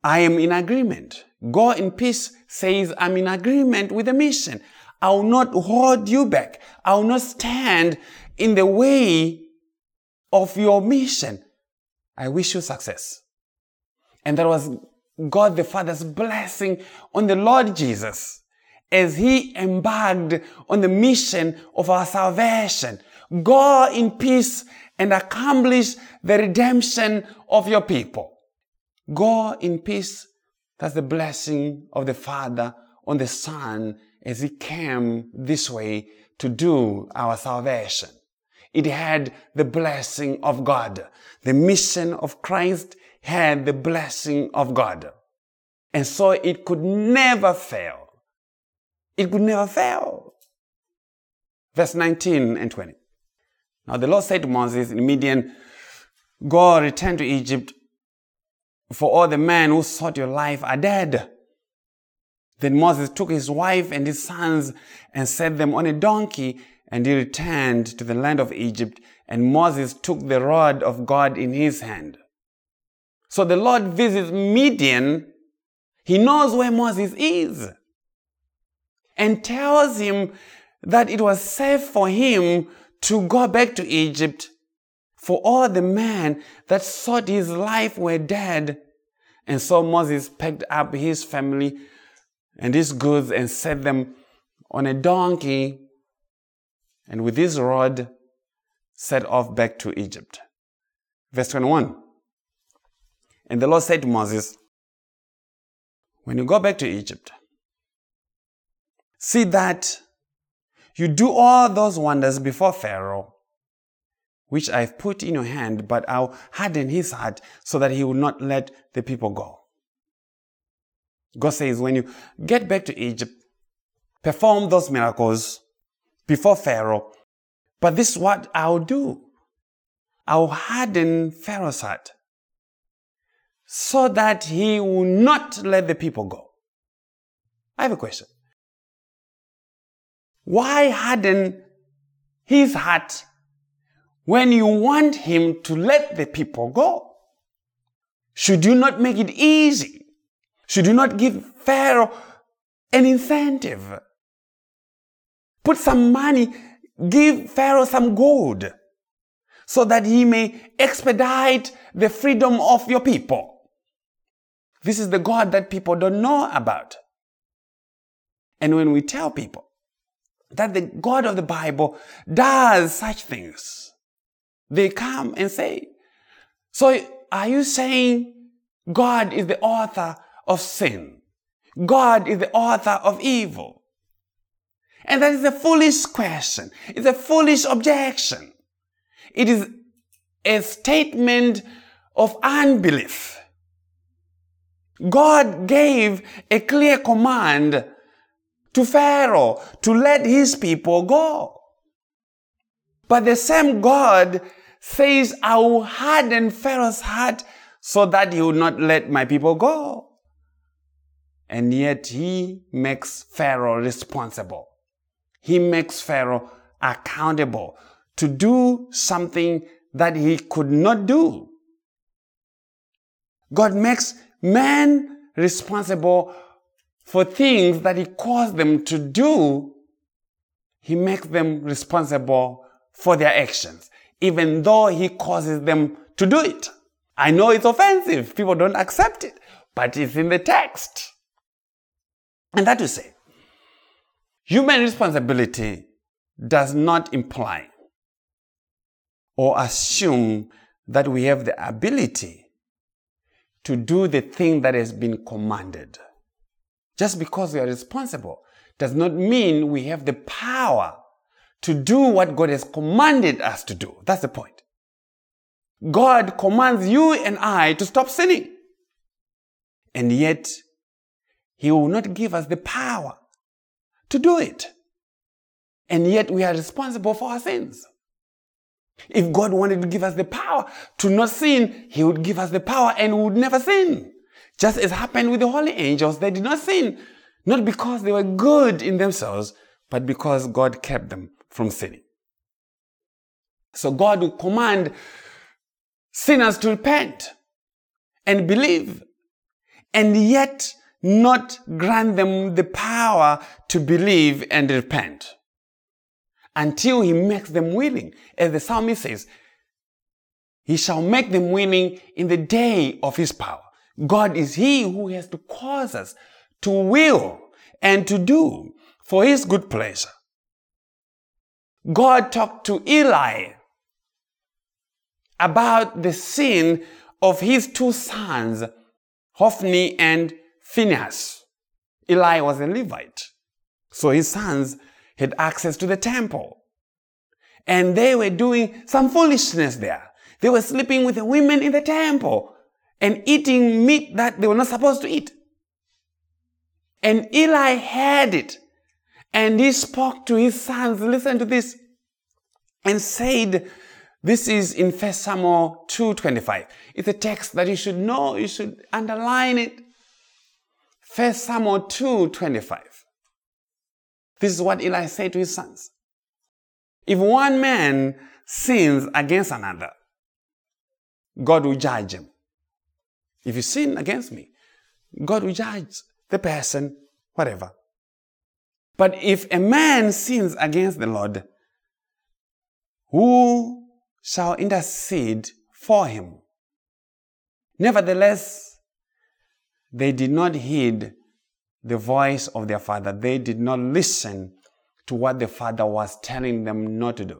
I am in agreement. Go in peace says, I'm in agreement with the mission. I will not hold you back. I will not stand in the way of your mission. I wish you success. And that was God the Father's blessing on the Lord Jesus as he embarked on the mission of our salvation. Go in peace and accomplish the redemption of your people. Go in peace. That's the blessing of the Father on the Son as he came this way to do our salvation. It had the blessing of God. The mission of Christ had the blessing of God. And so it could never fail. It could never fail. Verse nineteen and twenty. Now the Lord said to Moses in Midian, go return to Egypt, for all the men who sought your life are dead. Then Moses took his wife and his sons and set them on a donkey, and he returned to the land of Egypt, and Moses took the rod of God in his hand. So the Lord visits Midian. He knows where Moses is and tells him that it was safe for him to go back to Egypt, for all the men that sought his life were dead. And so Moses packed up his family and his goods and set them on a donkey, and with his rod set off back to Egypt. Verse twenty-one. And the Lord said to Moses, when you go back to Egypt, see that you do all those wonders before Pharaoh, which I've put in your hand, but I'll harden his heart so that he will not let the people go. God says, when you get back to Egypt, perform those miracles before Pharaoh. But this is what I'll do. I'll harden Pharaoh's heart so that he will not let the people go. I have a question. Why harden his heart when you want him to let the people go? Should you not make it easy? Should you not give Pharaoh an incentive? Put some money, give Pharaoh some gold, so that he may expedite the freedom of your people. This is the God that people don't know about. And when we tell people that the God of the Bible does such things, they come and say, so are you saying God is the author of sin? God is the author of evil? And that is a foolish question. It's a foolish objection. It is a statement of unbelief. God gave a clear command to Pharaoh to let his people go. But the same God says, I will harden Pharaoh's heart so that he will not let my people go. And yet he makes Pharaoh responsible. He makes Pharaoh accountable to do something that he could not do. God makes men responsible for things that he caused them to do. He makes them responsible for their actions, even though he causes them to do it. I know it's offensive. People don't accept it, but it's in the text. And that to say, human responsibility does not imply or assume that we have the ability to do the thing that has been commanded. Just because we are responsible does not mean we have the power to do what God has commanded us to do. That's the point. God commands you and I to stop sinning. And yet, he will not give us the power to do it. And yet, we are responsible for our sins. If God wanted to give us the power to not sin, he would give us the power and we would never sin. Just as happened with the holy angels, they did not sin. Not because they were good in themselves, but because God kept them from sinning. So God will command sinners to repent and believe. and yet not grant them the power to believe and repent until he makes them willing. As the psalmist says, he shall make them willing in the day of his power. God is he who has to cause us to will and to do for his good pleasure. God talked to Eli about the sin of his two sons, Hophni and Phinehas. Eli was a Levite, so his sons had access to the temple. And they were doing some foolishness there. They were sleeping with the women in the temple and eating meat that they were not supposed to eat. And Eli heard it, and he spoke to his sons, listen to this, and said, this is in First Samuel two twenty-five. It's a text that you should know, you should underline it. First Samuel two twenty-five. This is what Eli said to his sons. If one man sins against another, God will judge him. If you sin against me, God will judge the person, whatever. But if a man sins against the Lord, who shall intercede for him? Nevertheless, they did not heed the voice of their father. They did not listen to what the father was telling them not to do.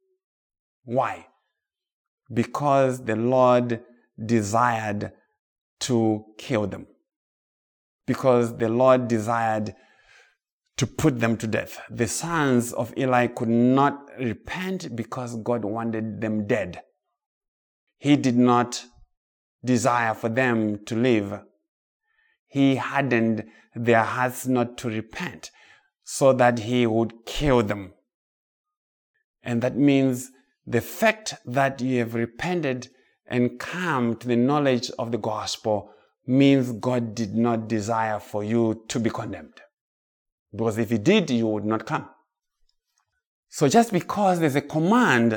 Why? Because the Lord desired to kill them. Because the Lord desired to put them to death. The sons of Eli could not repent because God wanted them dead. He did not desire for them to live. He hardened their hearts not to repent so that he would kill them. And that means the fact that you have repented and come to the knowledge of the gospel means God did not desire for you to be condemned. Because if he did, you would not come. So just because there's a command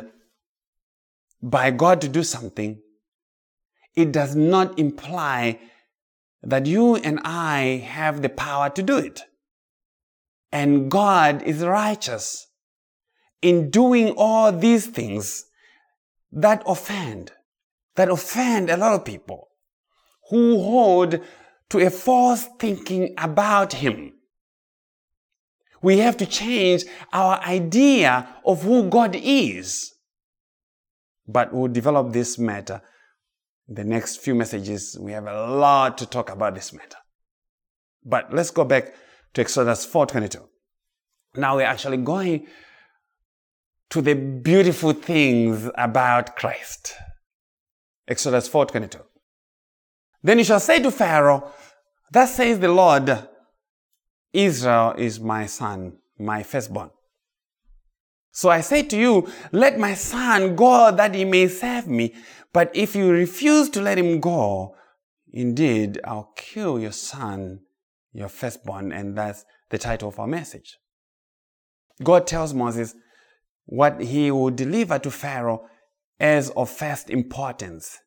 by God to do something, it does not imply that you and I have the power to do it. And God is righteous in doing all these things that offend, that offend a lot of people who hold to a false thinking about him. We have to change our idea of who God is. But we'll develop this matter in the next few messages. We have a lot to talk about this matter. But let's go back to Exodus four twenty-two. Now we're actually going to the beautiful things about Christ. Exodus four twenty-two. Then you shall say to Pharaoh, thus says the Lord, Israel is my son, my firstborn. So I say to you, let my son go that he may serve me. But if you refuse to let him go, indeed, I'll kill your son, your firstborn. And that's the title of our message. God tells Moses what he will deliver to Pharaoh as of first importance.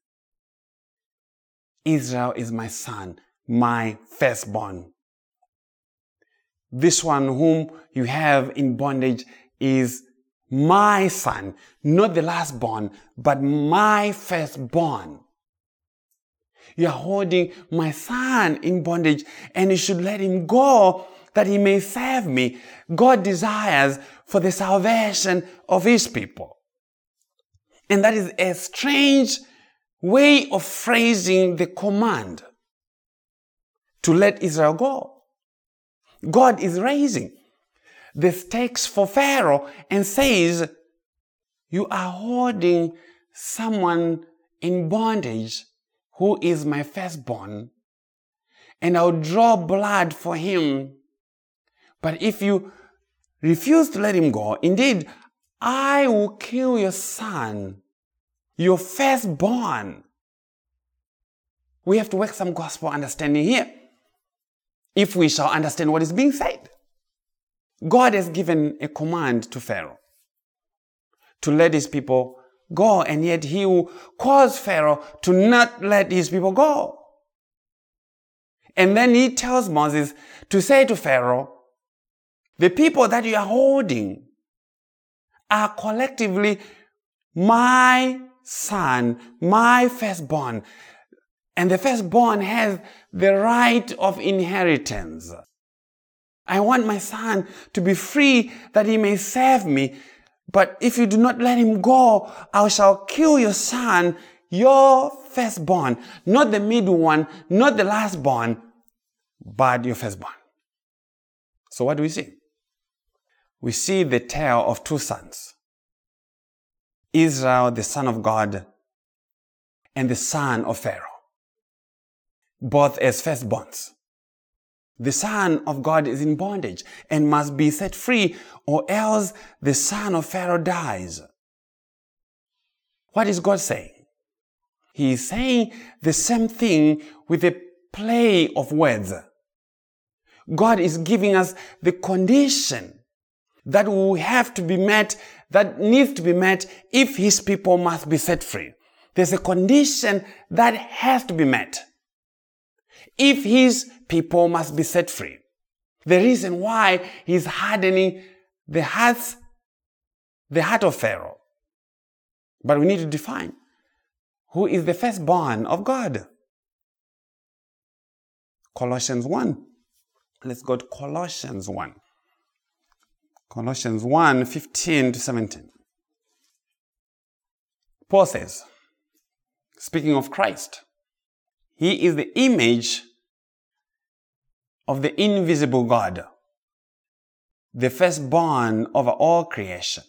Israel is my son, my firstborn. This one whom you have in bondage is my son, not the lastborn, but my firstborn. You are holding my son in bondage, and you should let him go that he may serve me. God desires for the salvation of his people. And that is a strange way of phrasing the command to let Israel go. God is raising the stakes for Pharaoh and says, you are holding someone in bondage who is my firstborn, and I'll draw blood for him. But if you refuse to let him go, indeed, I will kill your son, your firstborn. We have to work some gospel understanding here, if we shall understand what is being said. God has given a command to Pharaoh to let his people go, and yet he will cause Pharaoh to not let his people go. And then he tells Moses to say to Pharaoh, the people that you are holding are collectively my son, my firstborn. And the firstborn has the right of inheritance. I want my son to be free that he may serve me. But if you do not let him go, I shall kill your son, your firstborn. Not the middle one, not the lastborn, but your firstborn. So what do we see? We see the tale of two sons. Israel, the son of God, and the son of Pharaoh. Both as firstborns. The son of God is in bondage and must be set free, or else the son of Pharaoh dies. What is God saying? He is saying the same thing with a play of words. God is giving us the condition that will have to be met, that needs to be met if his people must be set free. There's a condition that has to be met if his people must be set free. The reason why he's hardening the hearts, the heart of Pharaoh. But we need to define who is the firstborn of God. Colossians one. Let's go to Colossians one. Colossians one, fifteen to seventeen. Paul says, speaking of Christ, he is the image of the invisible God, the firstborn over all creation.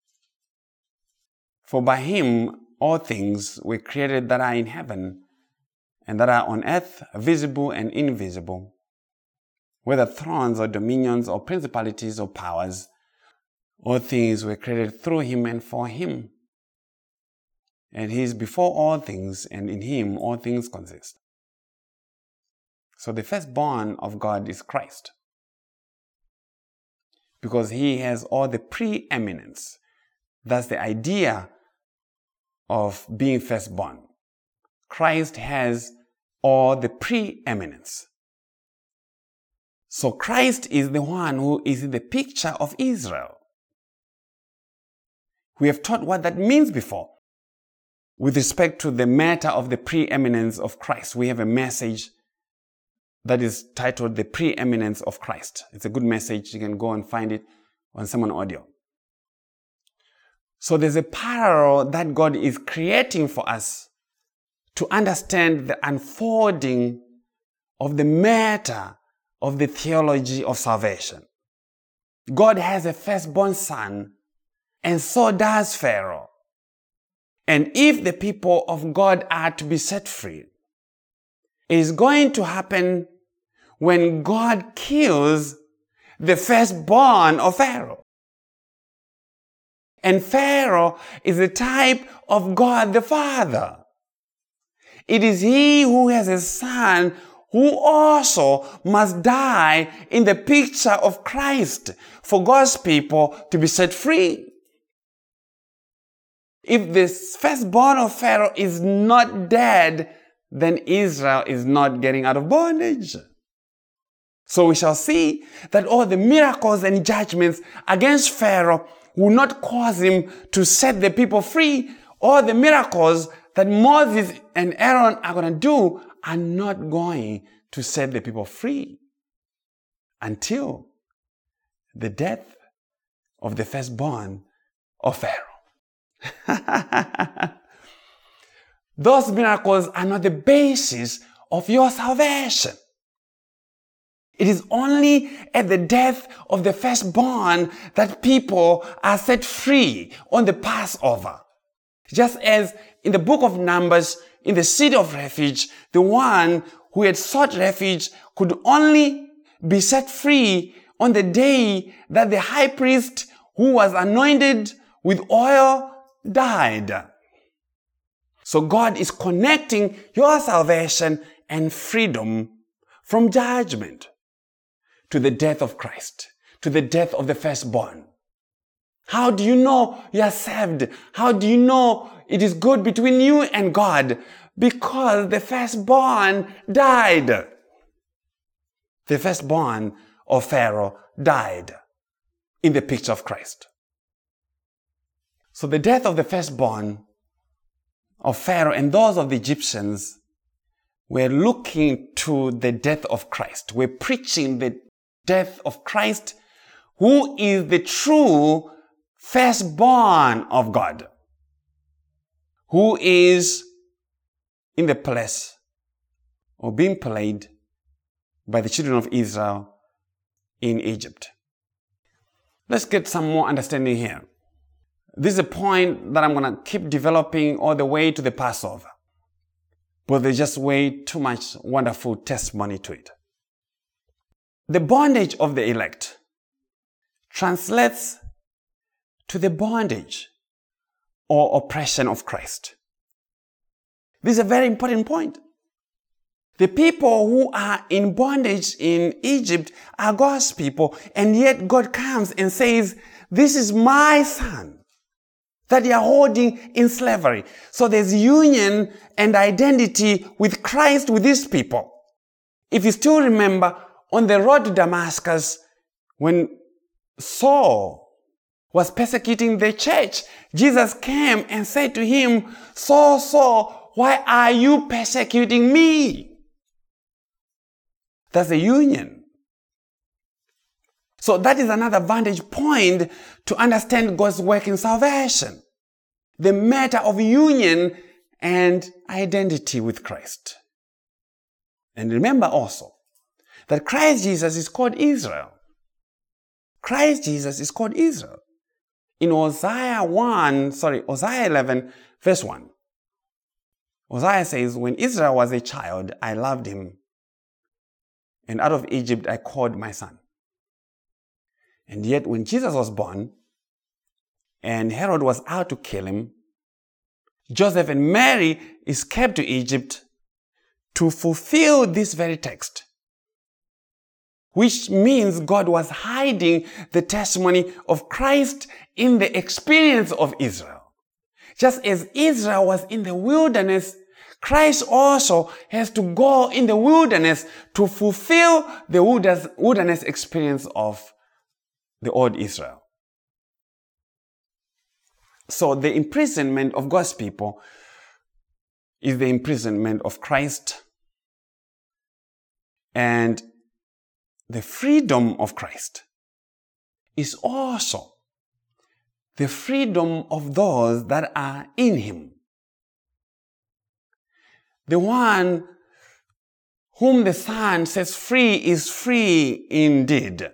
For by him all things were created that are in heaven and that are on earth, visible and invisible, whether thrones or dominions or principalities or powers. All things were created through him and for him. And he is before all things, and in him all things consist. So the firstborn of God is Christ, because he has all the preeminence. That's the idea of being firstborn. Christ has all the preeminence. So Christ is the one who is in the picture of Israel. We have taught what that means before. With respect to the matter of the preeminence of Christ, we have a message that is titled The Preeminence of Christ. It's a good message. You can go and find it on Sermon Audio. So there's a parallel that God is creating for us to understand the unfolding of the matter of the theology of salvation. God has a firstborn son, and so does Pharaoh. And if the people of God are to be set free, it is going to happen when God kills the firstborn of Pharaoh. And Pharaoh is a type of God the Father. It is he who has a son who also must die in the picture of Christ for God's people to be set free. If this firstborn of Pharaoh is not dead, then Israel is not getting out of bondage. So we shall see that all the miracles and judgments against Pharaoh will not cause him to set the people free. All the miracles that Moses and Aaron are going to do are not going to set the people free until the death of the firstborn of Pharaoh. Those miracles are not the basis of your salvation. It is only at the death of the firstborn that people are set free on the Passover. Just as in the book of Numbers, in the city of refuge, the one who had sought refuge could only be set free on the day that the high priest who was anointed with oil died. So God is connecting your salvation and freedom from judgment to the death of Christ, to the death of the firstborn. How do you know you are saved? How do you know it is good between you and God? Because the firstborn died. the firstborn of Pharaoh, died in the picture of Christ. So the death of the firstborn of Pharaoh and those of the Egyptians were looking to the death of Christ. We're preaching the death of Christ, who is the true firstborn of God, who is in the place or being played by the children of Israel in Egypt. Let's get some more understanding here. This is a point that I'm going to keep developing all the way to the Passover, but there's just way too much wonderful testimony to it. The bondage of the elect translates to the bondage or oppression of Christ. This is a very important point. The people who are in bondage in Egypt are God's people, and yet God comes and says, this is my son that you are holding in slavery. So there's union and identity with Christ with these people. If you still remember, on the road to Damascus, when Saul was persecuting the church, Jesus came and said to him, Saul, Saul, why are you persecuting me? That's a union. So that is another vantage point to understand God's work in salvation. The matter of union and identity with Christ. And remember also that Christ Jesus is called Israel. Christ Jesus is called Israel. In Hosea one, sorry, Hosea eleven, verse one. Hosea says, when Israel was a child, I loved him. And out of Egypt, I called my son. And yet when Jesus was born, and Herod was out to kill him, Joseph and Mary escaped to Egypt to fulfill this very text. Which means God was hiding the testimony of Christ in the experience of Israel. Just as Israel was in the wilderness, Christ also has to go in the wilderness to fulfill the wilderness experience of the old Israel. So the imprisonment of God's people is the imprisonment of Christ, and the freedom of Christ is also the freedom of those that are in him. The one whom the Son sets free is free indeed.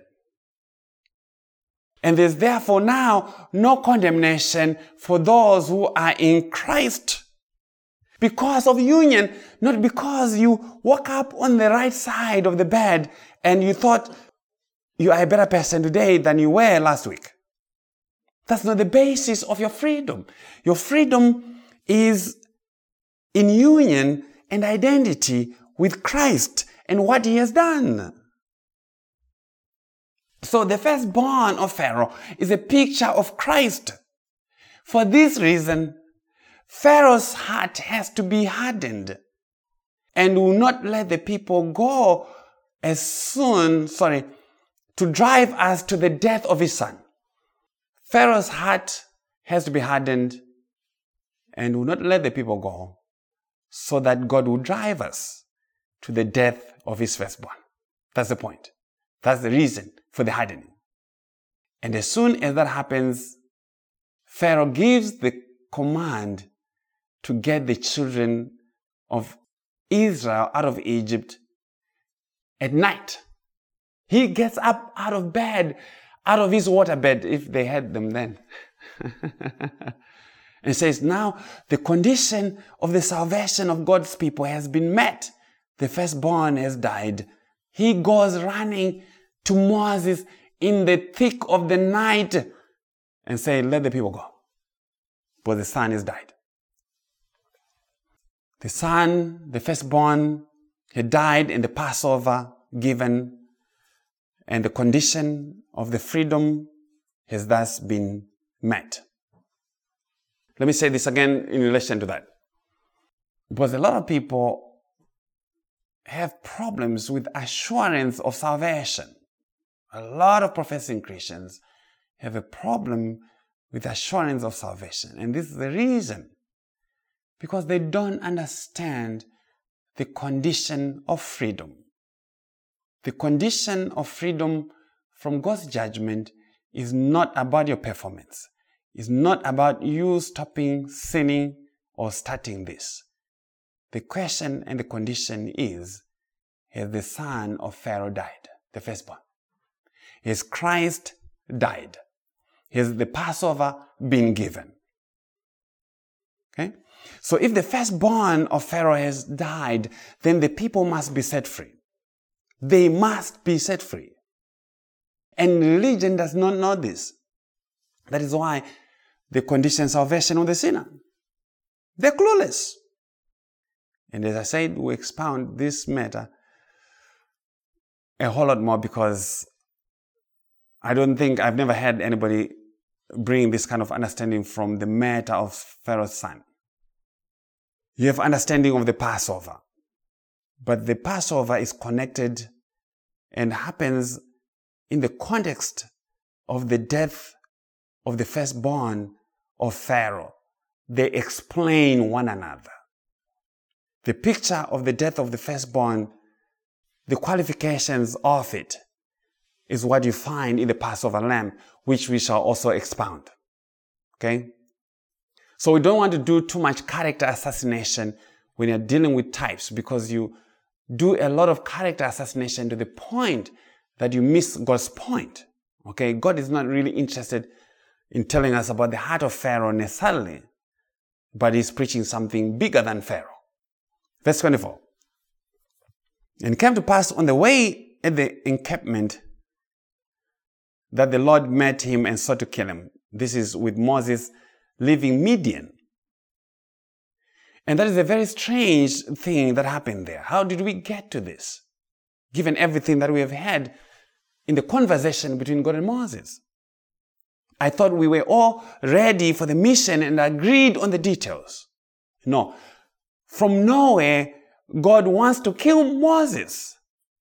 And there's therefore now no condemnation for those who are in Christ because of union, not because you woke up on the right side of the bed and you thought you are a better person today than you were last week. That's not the basis of your freedom. Your freedom is in union and identity with Christ and what he has done. So the firstborn of Pharaoh is a picture of Christ. For this reason, Pharaoh's heart has to be hardened and will not let the people go as soon, sorry, to drive us to the death of his son. Pharaoh's heart has to be hardened and will not let the people go so that God will drive us to the death of his firstborn. That's the point. That's the reason for the hardening. And as soon as that happens, Pharaoh gives the command to get the children of Israel out of Egypt at night. He gets up out of bed, out of his waterbed, if they had them then. And says, now the condition of the salvation of God's people has been met. The firstborn has died. He goes running to Moses in the thick of the night and say, let the people go. But the son has died. The son, the firstborn, he died in the Passover given, and the condition of the freedom has thus been met. Let me say this again in relation to that. Because a lot of people have problems with assurance of salvation. A lot of professing Christians have a problem with assurance of salvation. And this is the reason. Because they don't understand the condition of freedom. The condition of freedom from God's judgment is not about your performance. It's not about you stopping sinning or starting this. The question and the condition is, has the son of Pharaoh died, the firstborn? Has Christ died? Has the Passover been given? Okay? So if the firstborn of Pharaoh has died, then the people must be set free. They must be set free. And religion does not know this. That is why they condition salvation on the sinner. They're clueless. And as I said, we expound this matter a whole lot more because I don't think, I've never had anybody bring this kind of understanding from the matter of Pharaoh's son. You have understanding of the Passover. But the Passover is connected and happens in the context of the death of the firstborn of Pharaoh. They explain one another. The picture of the death of the firstborn, the qualifications of it, is what you find in the Passover lamb, which we shall also expound. Okay? So we don't want to do too much character assassination when you're dealing with types, because you do a lot of character assassination to the point that you miss God's point. Okay? God is not really interested in telling us about the heart of Pharaoh necessarily, but he's preaching something bigger than Pharaoh. Verse twenty-four. And it came to pass on the way at the encampment that the Lord met him and sought to kill him. This is with Moses leaving Midian. And that is a very strange thing that happened there. How did we get to this? Given everything that we have had in the conversation between God and Moses. I thought we were all ready for the mission and agreed on the details. No. From nowhere, God wants to kill Moses.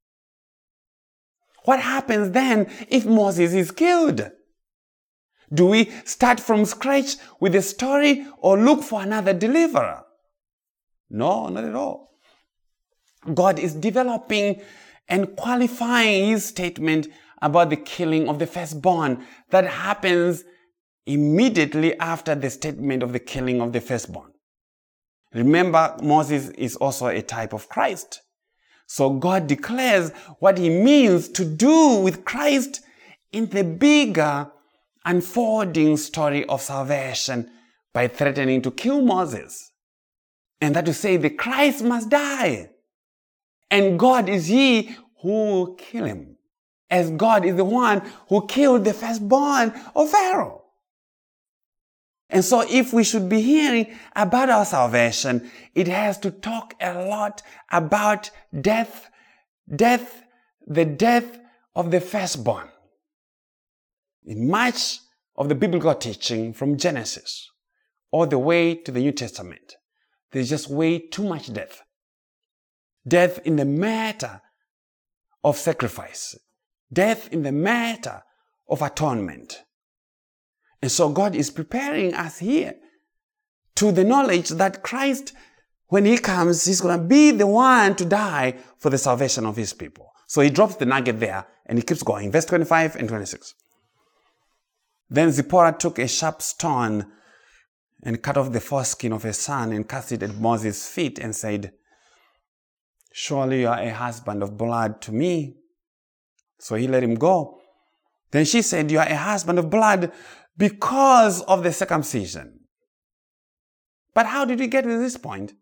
What happens then if Moses is killed? Do we start from scratch with the story or look for another deliverer? No, not at all. God is developing and qualifying his statement about the killing of the firstborn that happens immediately after the statement of the killing of the firstborn. Remember, Moses is also a type of Christ. So God declares what he means to do with Christ in the bigger unfolding story of salvation by threatening to kill Moses. And that to say the Christ must die. And God is he who will kill him, as God is the one who killed the firstborn of Pharaoh. And so if we should be hearing about our salvation, it has to talk a lot about death, death, the death of the firstborn. In much of the biblical teaching from Genesis all the way to the New Testament, there's just way too much death. Death in the matter of sacrifice. Death in the matter of atonement. And so God is preparing us here to the knowledge that Christ, when he comes, he's going to be the one to die for the salvation of his people. So he drops the nugget there and he keeps going. Verse twenty-five and twenty-six. Then Zipporah took a sharp stone and cut off the foreskin of her son and cast it at Moses' feet and said, "Surely you are a husband of blood to me." So he let him go. Then she said, "You are a husband of blood because of the circumcision." But how did we get to this point?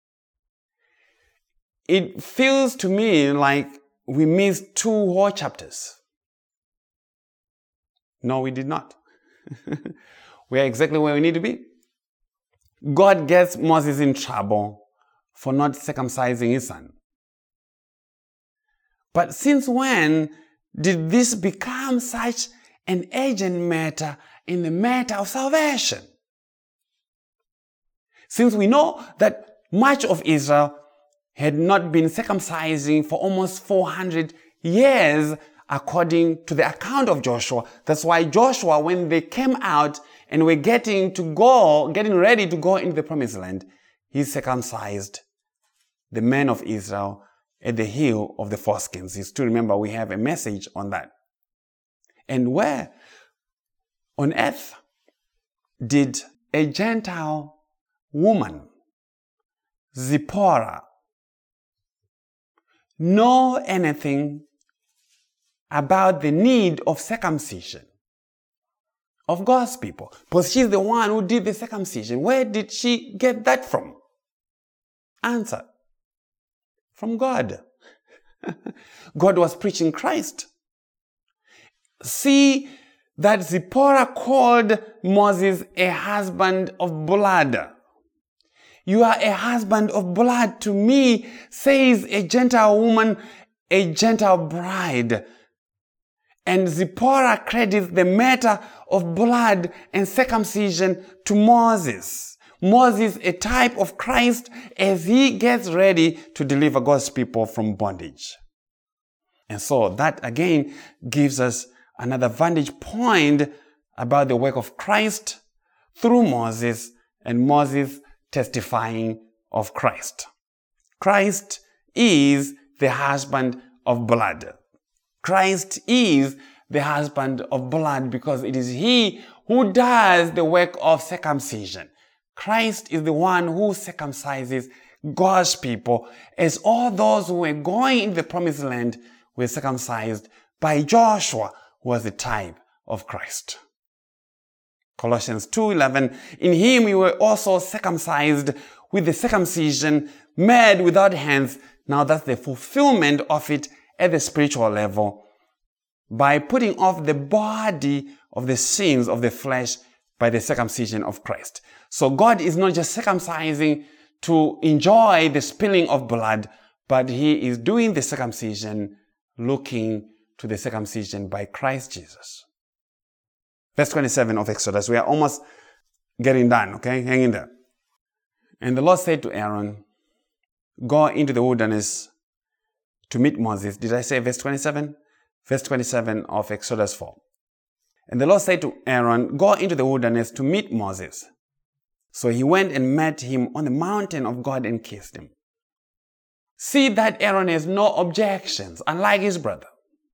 It feels to me like we missed two whole chapters. No, we did not. We are exactly where we need to be. God gets Moses in trouble for not circumcising his son. But since when did this become such an urgent matter in the matter of salvation? Since we know that much of Israel had not been circumcising for almost four hundred years, according to the account of Joshua. That's why Joshua, when they came out and were getting to go, getting ready to go into the promised land, he circumcised the men of Israel at the hill of the foreskins. You still remember we have a message on that. And where on earth did a Gentile woman, Zipporah, know anything about the need of circumcision of God's people? Because she's the one who did the circumcision. Where did she get that from? Answer: from God. God was preaching Christ. See that Zipporah called Moses a husband of blood. You are a husband of blood to me, says a Gentile woman, a Gentile bride. And Zipporah credits the matter of blood and circumcision to Moses. Moses, a type of Christ, as he gets ready to deliver God's people from bondage. And so that again gives us another vantage point about the work of Christ through Moses, and Moses testifying of Christ. Christ is the husband of blood. Christ is the husband of blood because it is he who does the work of circumcision. Christ is the one who circumcises God's people, as all those who were going into the promised land were circumcised by Joshua, who was the type of Christ. Colossians two eleven, in him we were also circumcised with the circumcision made without hands. Now that's the fulfillment of it at the spiritual level, by putting off the body of the sins of the flesh by the circumcision of Christ. So God is not just circumcising to enjoy the spilling of blood, but he is doing the circumcision looking to the circumcision by Christ Jesus. Verse twenty-seven of Exodus. We are almost getting done, okay? Hang in there. And the Lord said to Aaron, go into the wilderness to meet Moses. Did I say verse twenty-seven? Verse twenty-seven of Exodus four. And the Lord said to Aaron, go into the wilderness to meet Moses. So he went and met him on the mountain of God and kissed him. See that Aaron has no objections, unlike his brother.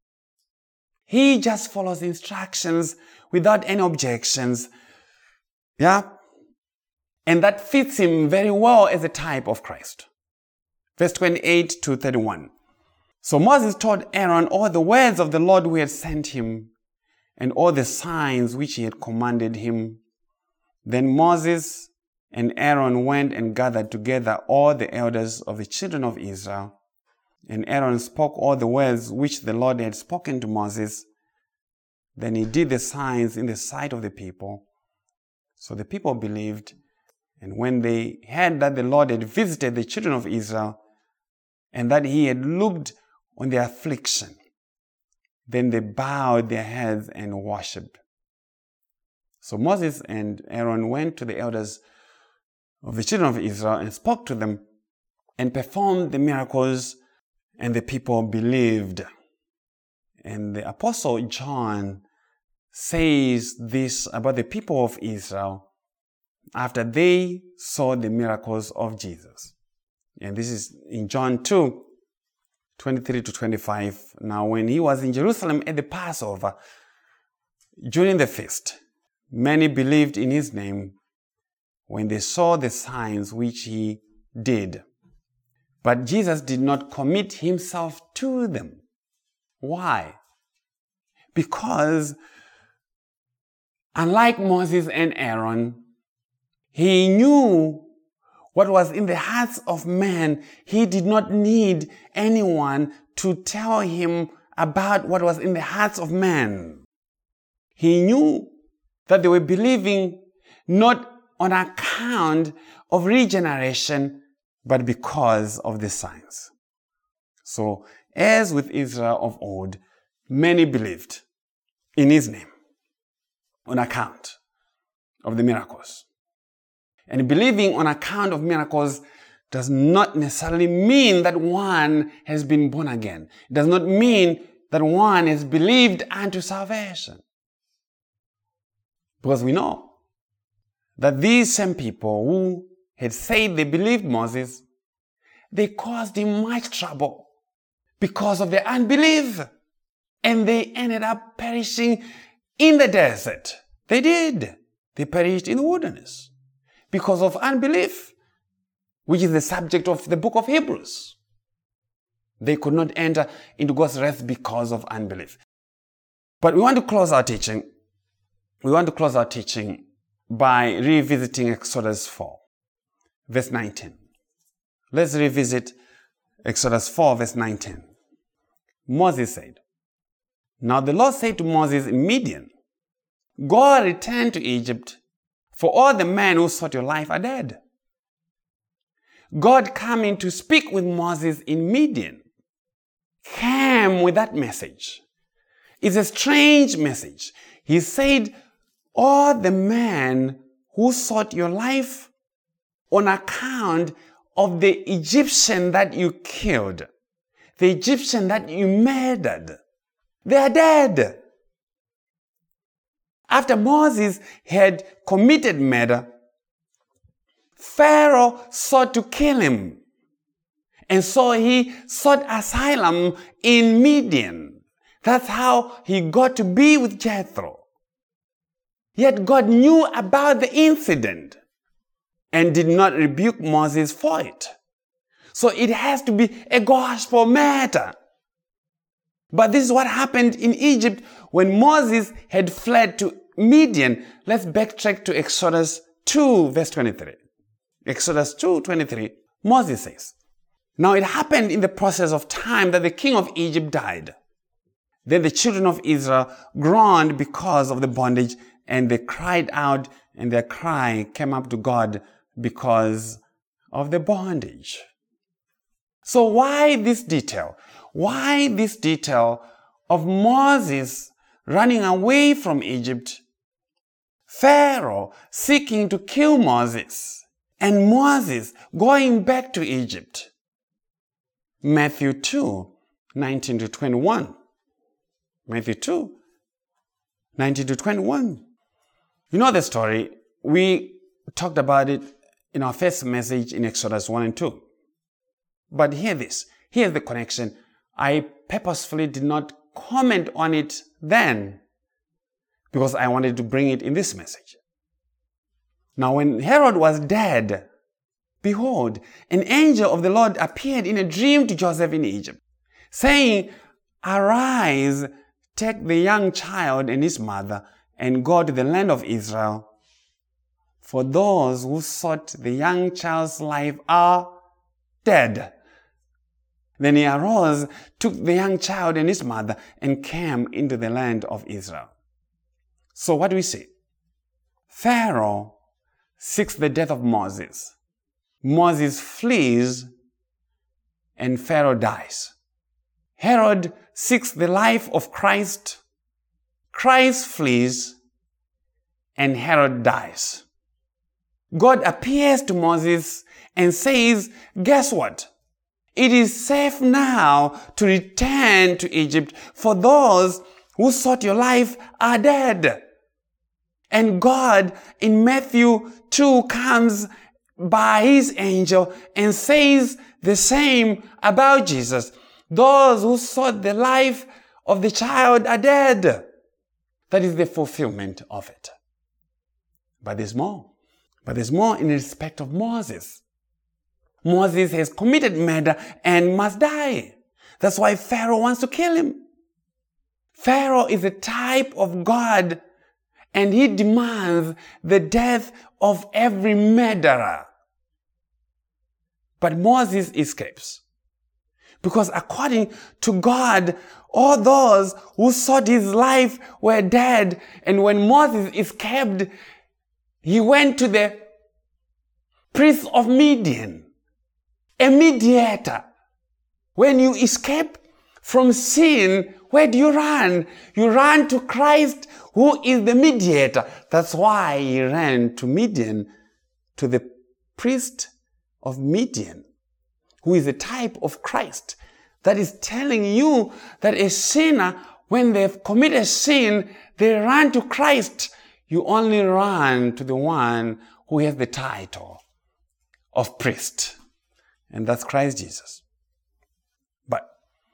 He just follows instructions without any objections. Yeah? And that fits him very well as a type of Christ. Verse twenty-eight to thirty-one. So Moses told Aaron all the words of the Lord who had sent him, and all the signs which he had commanded him. Then Moses and Aaron went and gathered together all the elders of the children of Israel. And Aaron spoke all the words which the Lord had spoken to Moses. Then he did the signs in the sight of the people. So the people believed. And when they heard that the Lord had visited the children of Israel, and that he had looked on their affliction, then they bowed their heads and worshipped. So Moses and Aaron went to the elders of the children of Israel and spoke to them and performed the miracles, and the people believed. And the Apostle John says this about the people of Israel after they saw the miracles of Jesus. And this is in John two, twenty-three to twenty-five. Now, when he was in Jerusalem at the Passover, during the feast, many believed in his name when they saw the signs which he did. But Jesus did not commit himself to them. Why? Because unlike Moses and Aaron, he knew what was in the hearts of men. He did not need anyone to tell him about what was in the hearts of men. He knew that they were believing not on account of regeneration, but because of the signs. So, as with Israel of old, many believed in his name on account of the miracles. And believing on account of miracles does not necessarily mean that one has been born again. It does not mean that one has believed unto salvation. Because we know that these same people who had said they believed Moses, they caused him much trouble because of their unbelief. And they ended up perishing in the desert. They did. They perished in the wilderness because of unbelief, which is the subject of the book of Hebrews. They could not enter into God's rest because of unbelief. But we want to close our teaching. We want to close our teaching by revisiting Exodus four, verse nineteen. Let's revisit Exodus four, verse nineteen. Moses said, "Now the Lord said to Moses in Midian, go return to Egypt, for all the men who sought your life are dead." God coming to speak with Moses in Midian came with that message. It's a strange message. He said, all the men who sought your life on account of the Egyptian that you killed, the Egyptian that you murdered, they are dead. After Moses had committed murder, Pharaoh sought to kill him. And so he sought asylum in Midian. That's how he got to be with Jethro. Yet God knew about the incident and did not rebuke Moses for it. So it has to be a gospel matter. But this is what happened in Egypt when Moses had fled to Midian. Let's backtrack to Exodus two, verse twenty-three. Exodus two, twenty-three, Moses says, "Now it happened in the process of time that the king of Egypt died. Then the children of Israel groaned because of the bondage, and they cried out, and their cry came up to God because of the bondage." So why this detail? Why this detail of Moses running away from Egypt, Pharaoh seeking to kill Moses, and Moses going back to Egypt? Matthew two, nineteen to twenty-one. Matthew two, nineteen to twenty-one. You know the story. We talked about it in our first message in Exodus one and two. But hear this. Here's the connection. I purposefully did not comment on it then because I wanted to bring it in this message. Now, when Herod was dead, behold, an angel of the Lord appeared in a dream to Joseph in Egypt, saying, "Arise, take the young child and his mother, and go to the land of Israel. For those who sought the young child's life are dead." Then he arose, took the young child and his mother, and came into the land of Israel. So what do we see? Pharaoh seeks the death of Moses. Moses flees, and Pharaoh dies. Herod seeks the life of Christ. Christ flees, and Herod dies. God appears to Moses and says, guess what? It is safe now to return to Egypt, for those who sought your life are dead. And God in Matthew two comes by his angel and says the same about Jesus. Those who sought the life of the child are dead. That is the fulfillment of it. But there's more. But there's more in respect of Moses. Moses has committed murder and must die. That's why Pharaoh wants to kill him. Pharaoh is a type of God, and he demands the death of every murderer. But Moses escapes. Because according to God, all those who sought his life were dead. And when Moses escaped, he went to the priest of Midian, a mediator. When you escape from sin, where do you run? You run to Christ, who is the mediator. That's why he ran to Midian, to the priest of Midian, who is a type of Christ, that is telling you that a sinner, when they've committed sin, they run to Christ. You only run to the one who has the title of priest, and that's Christ Jesus. But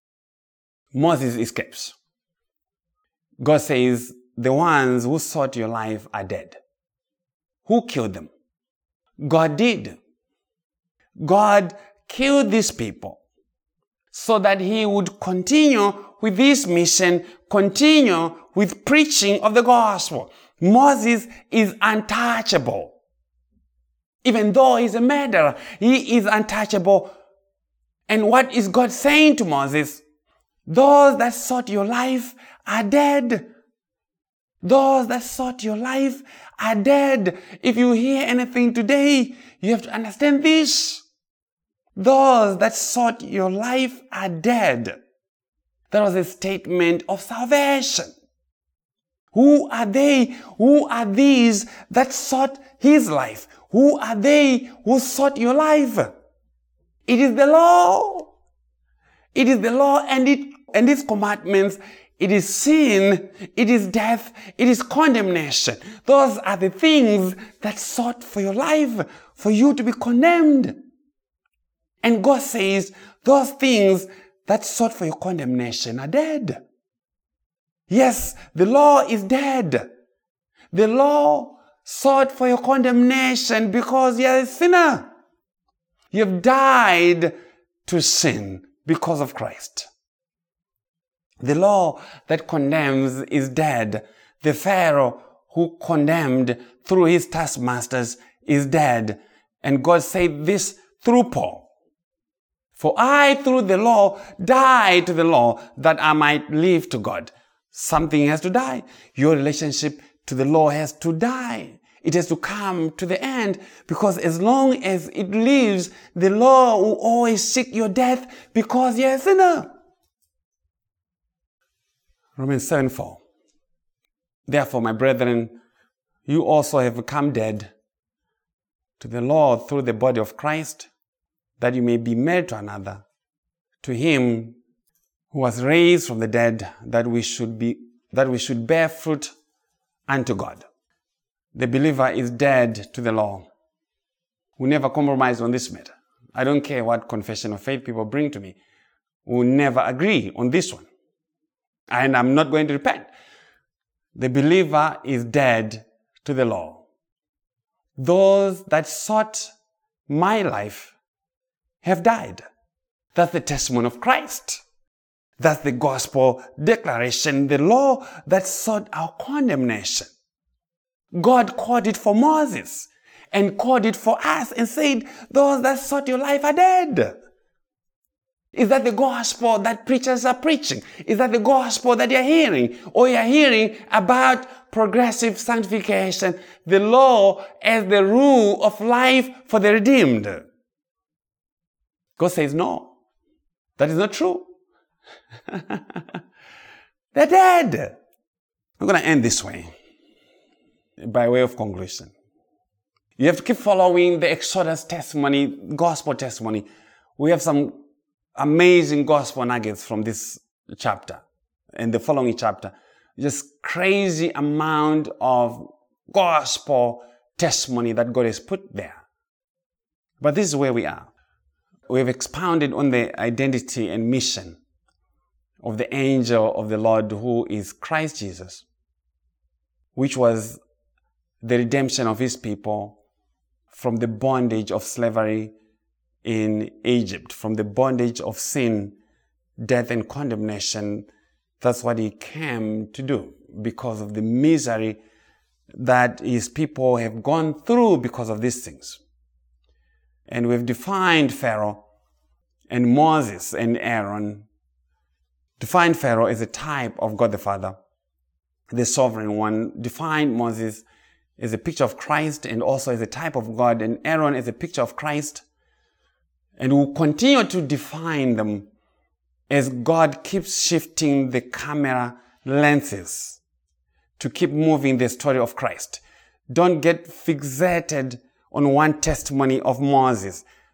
Moses escapes. God says, the ones who sought your life are dead. Who killed them? God did. God killed these people so that he would continue with this mission, continue with preaching of the gospel. Moses is untouchable. Even though he's a murderer, he is untouchable. And what is God saying to Moses? Those that sought your life are dead. Those that sought your life are dead. If you hear anything today, you have to understand this. Those that sought your life are dead. That was a statement of salvation. Who are they? Who are these that sought his life? Who are they who sought your life? It is the law. It is the law and it and its commandments. It is sin, it is death, it is condemnation. Those are the things that sought for your life, for you to be condemned. And God says, those things that sought for your condemnation are dead. Yes, the law is dead. The law sought for your condemnation because you are a sinner. You have died to sin because of Christ. The law that condemns is dead. The Pharaoh who condemned through his taskmasters is dead. And God said this through Paul. For I, through the law, died to the law that I might live to God. Something has to die. Your relationship to the law has to die. It has to come to the end, because as long as it lives, the law will always seek your death because you're a sinner. Romans seven four. Therefore, my brethren, you also have become dead to the law through the body of Christ, that you may be married to another, to him who was raised from the dead, that we should be that we should bear fruit unto God. The believer is dead to the law. We never compromise on this matter. I don't care what confession of faith people bring to me. We never agree on this one. And I'm not going to repent. The believer is dead to the law. Those that sought my life have died. That's the testimony of Christ. That's the gospel declaration, the law that sought our condemnation. God called it for Moses and called it for us and said, those that sought your life are dead. Is that the gospel that preachers are preaching? Is that the gospel that you're hearing? Or you're hearing about progressive sanctification, the law as the rule of life for the redeemed? God says, no, that is not true. They're dead. I'm going to end this way, by way of conclusion. You have to keep following the Exodus testimony, gospel testimony. We have some amazing gospel nuggets from this chapter and the following chapter. Just crazy amount of gospel testimony that God has put there. But this is where we are. We have expounded on the identity and mission of the angel of the Lord, who is Christ Jesus, which was the redemption of his people from the bondage of slavery in Egypt, from the bondage of sin, death, and condemnation. That's what he came to do, because of the misery that his people have gone through because of these things. And we've defined Pharaoh and Moses and Aaron. Defined Pharaoh as a type of God the Father, the sovereign one. Defined Moses as a picture of Christ and also as a type of God, and Aaron as a picture of Christ. And we'll continue to define them as God keeps shifting the camera lenses to keep moving the story of Christ. Don't get fixated on one testimony of Moses.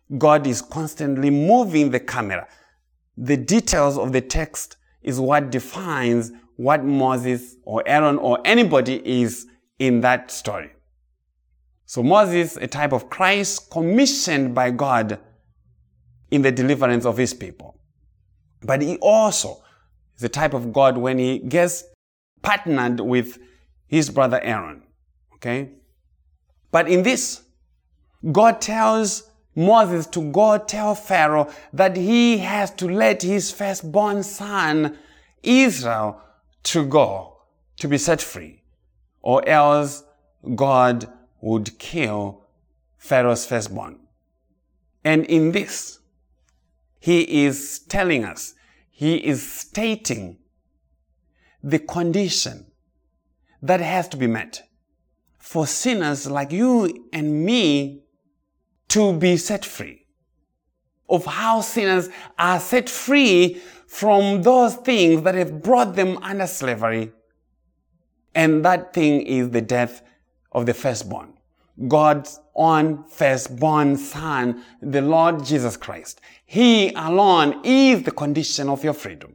God is constantly moving the camera. The details of the text is what defines what Moses or Aaron or anybody is in that story. So Moses, a type of Christ, commissioned by God in the deliverance of his people. But he also is a type of God when he gets partnered with his brother Aaron. Okay? But in this, God tells Moses to go tell Pharaoh that he has to let his firstborn son, Israel, to go, to be set free, or else God would kill Pharaoh's firstborn. And in this, he is telling us, he is stating the condition that has to be met for sinners like you and me to be set free. Of how sinners are set free from those things that have brought them under slavery. And that thing is the death of the firstborn. God's own firstborn son, the Lord Jesus Christ. He alone is the condition of your freedom.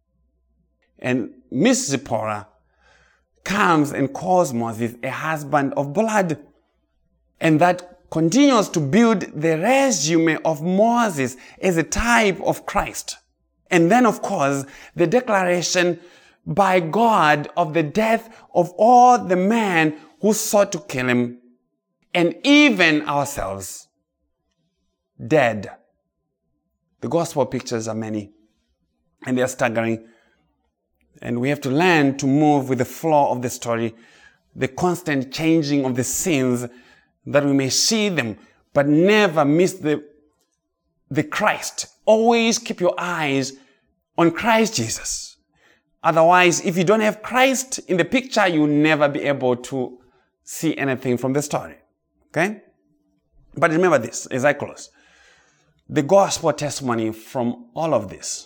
And Miss Zipporah comes and calls Moses a husband of blood. And that continues to build the resume of Moses as a type of Christ. And then, of course, the declaration by God of the death of all the men who sought to kill him, and even ourselves, dead. The gospel pictures are many, and they are staggering. And we have to learn to move with the flow of the story, the constant changing of the scenes, that we may see them, but never miss the, the Christ. Always keep your eyes on Christ Jesus. Otherwise, if you don't have Christ in the picture, you'll never be able to see anything from the story. Okay? But remember this, as I close. The gospel testimony from all of this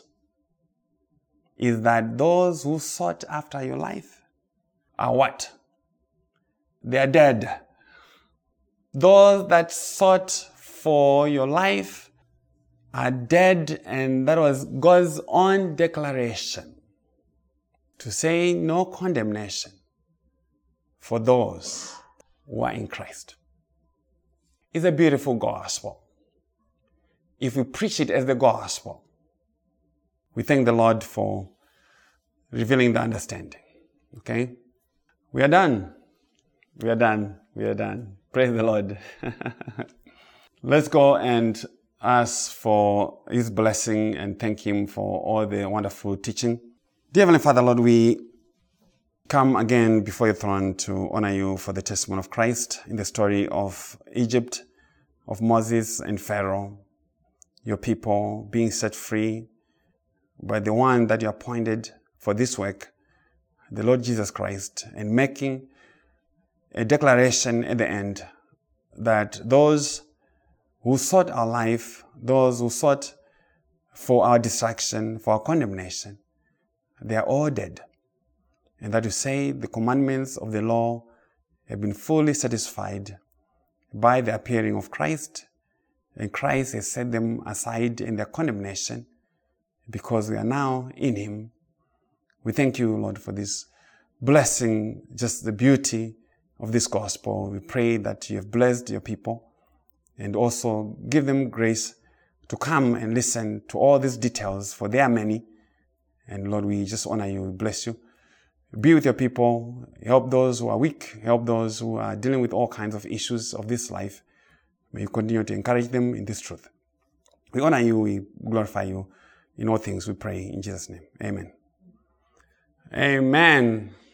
is that those who sought after your life are what? They are dead. Those that sought for your life are dead, and that was God's own declaration to say no condemnation for those who are in Christ. It's a beautiful gospel. If we preach it as the gospel, we thank the Lord for revealing the understanding. Okay? We are done. We are done. We are done. Praise the Lord. Let's go and ask for his blessing and thank him for all the wonderful teaching. Dear Heavenly Father, Lord, we come again before your throne to honor you for the testimony of Christ in the story of Egypt, of Moses and Pharaoh, your people being set free by the one that you appointed for this work, the Lord Jesus Christ, and making a declaration at the end that those who sought our life, those who sought for our destruction, for our condemnation, they are all dead. And that you say the commandments of the law have been fully satisfied by the appearing of Christ, and Christ has set them aside in their condemnation because we are now in him. We thank you, Lord, for this blessing, just the beauty of this gospel. We pray that you have blessed your people and also give them grace to come and listen to all these details, for they are many. And Lord, we just honor you. We bless you. Be with your people. Help those who are weak. Help those who are dealing with all kinds of issues of this life. May you continue to encourage them in this truth. We honor you. We glorify you. In all things we pray in Jesus' name. Amen. Amen.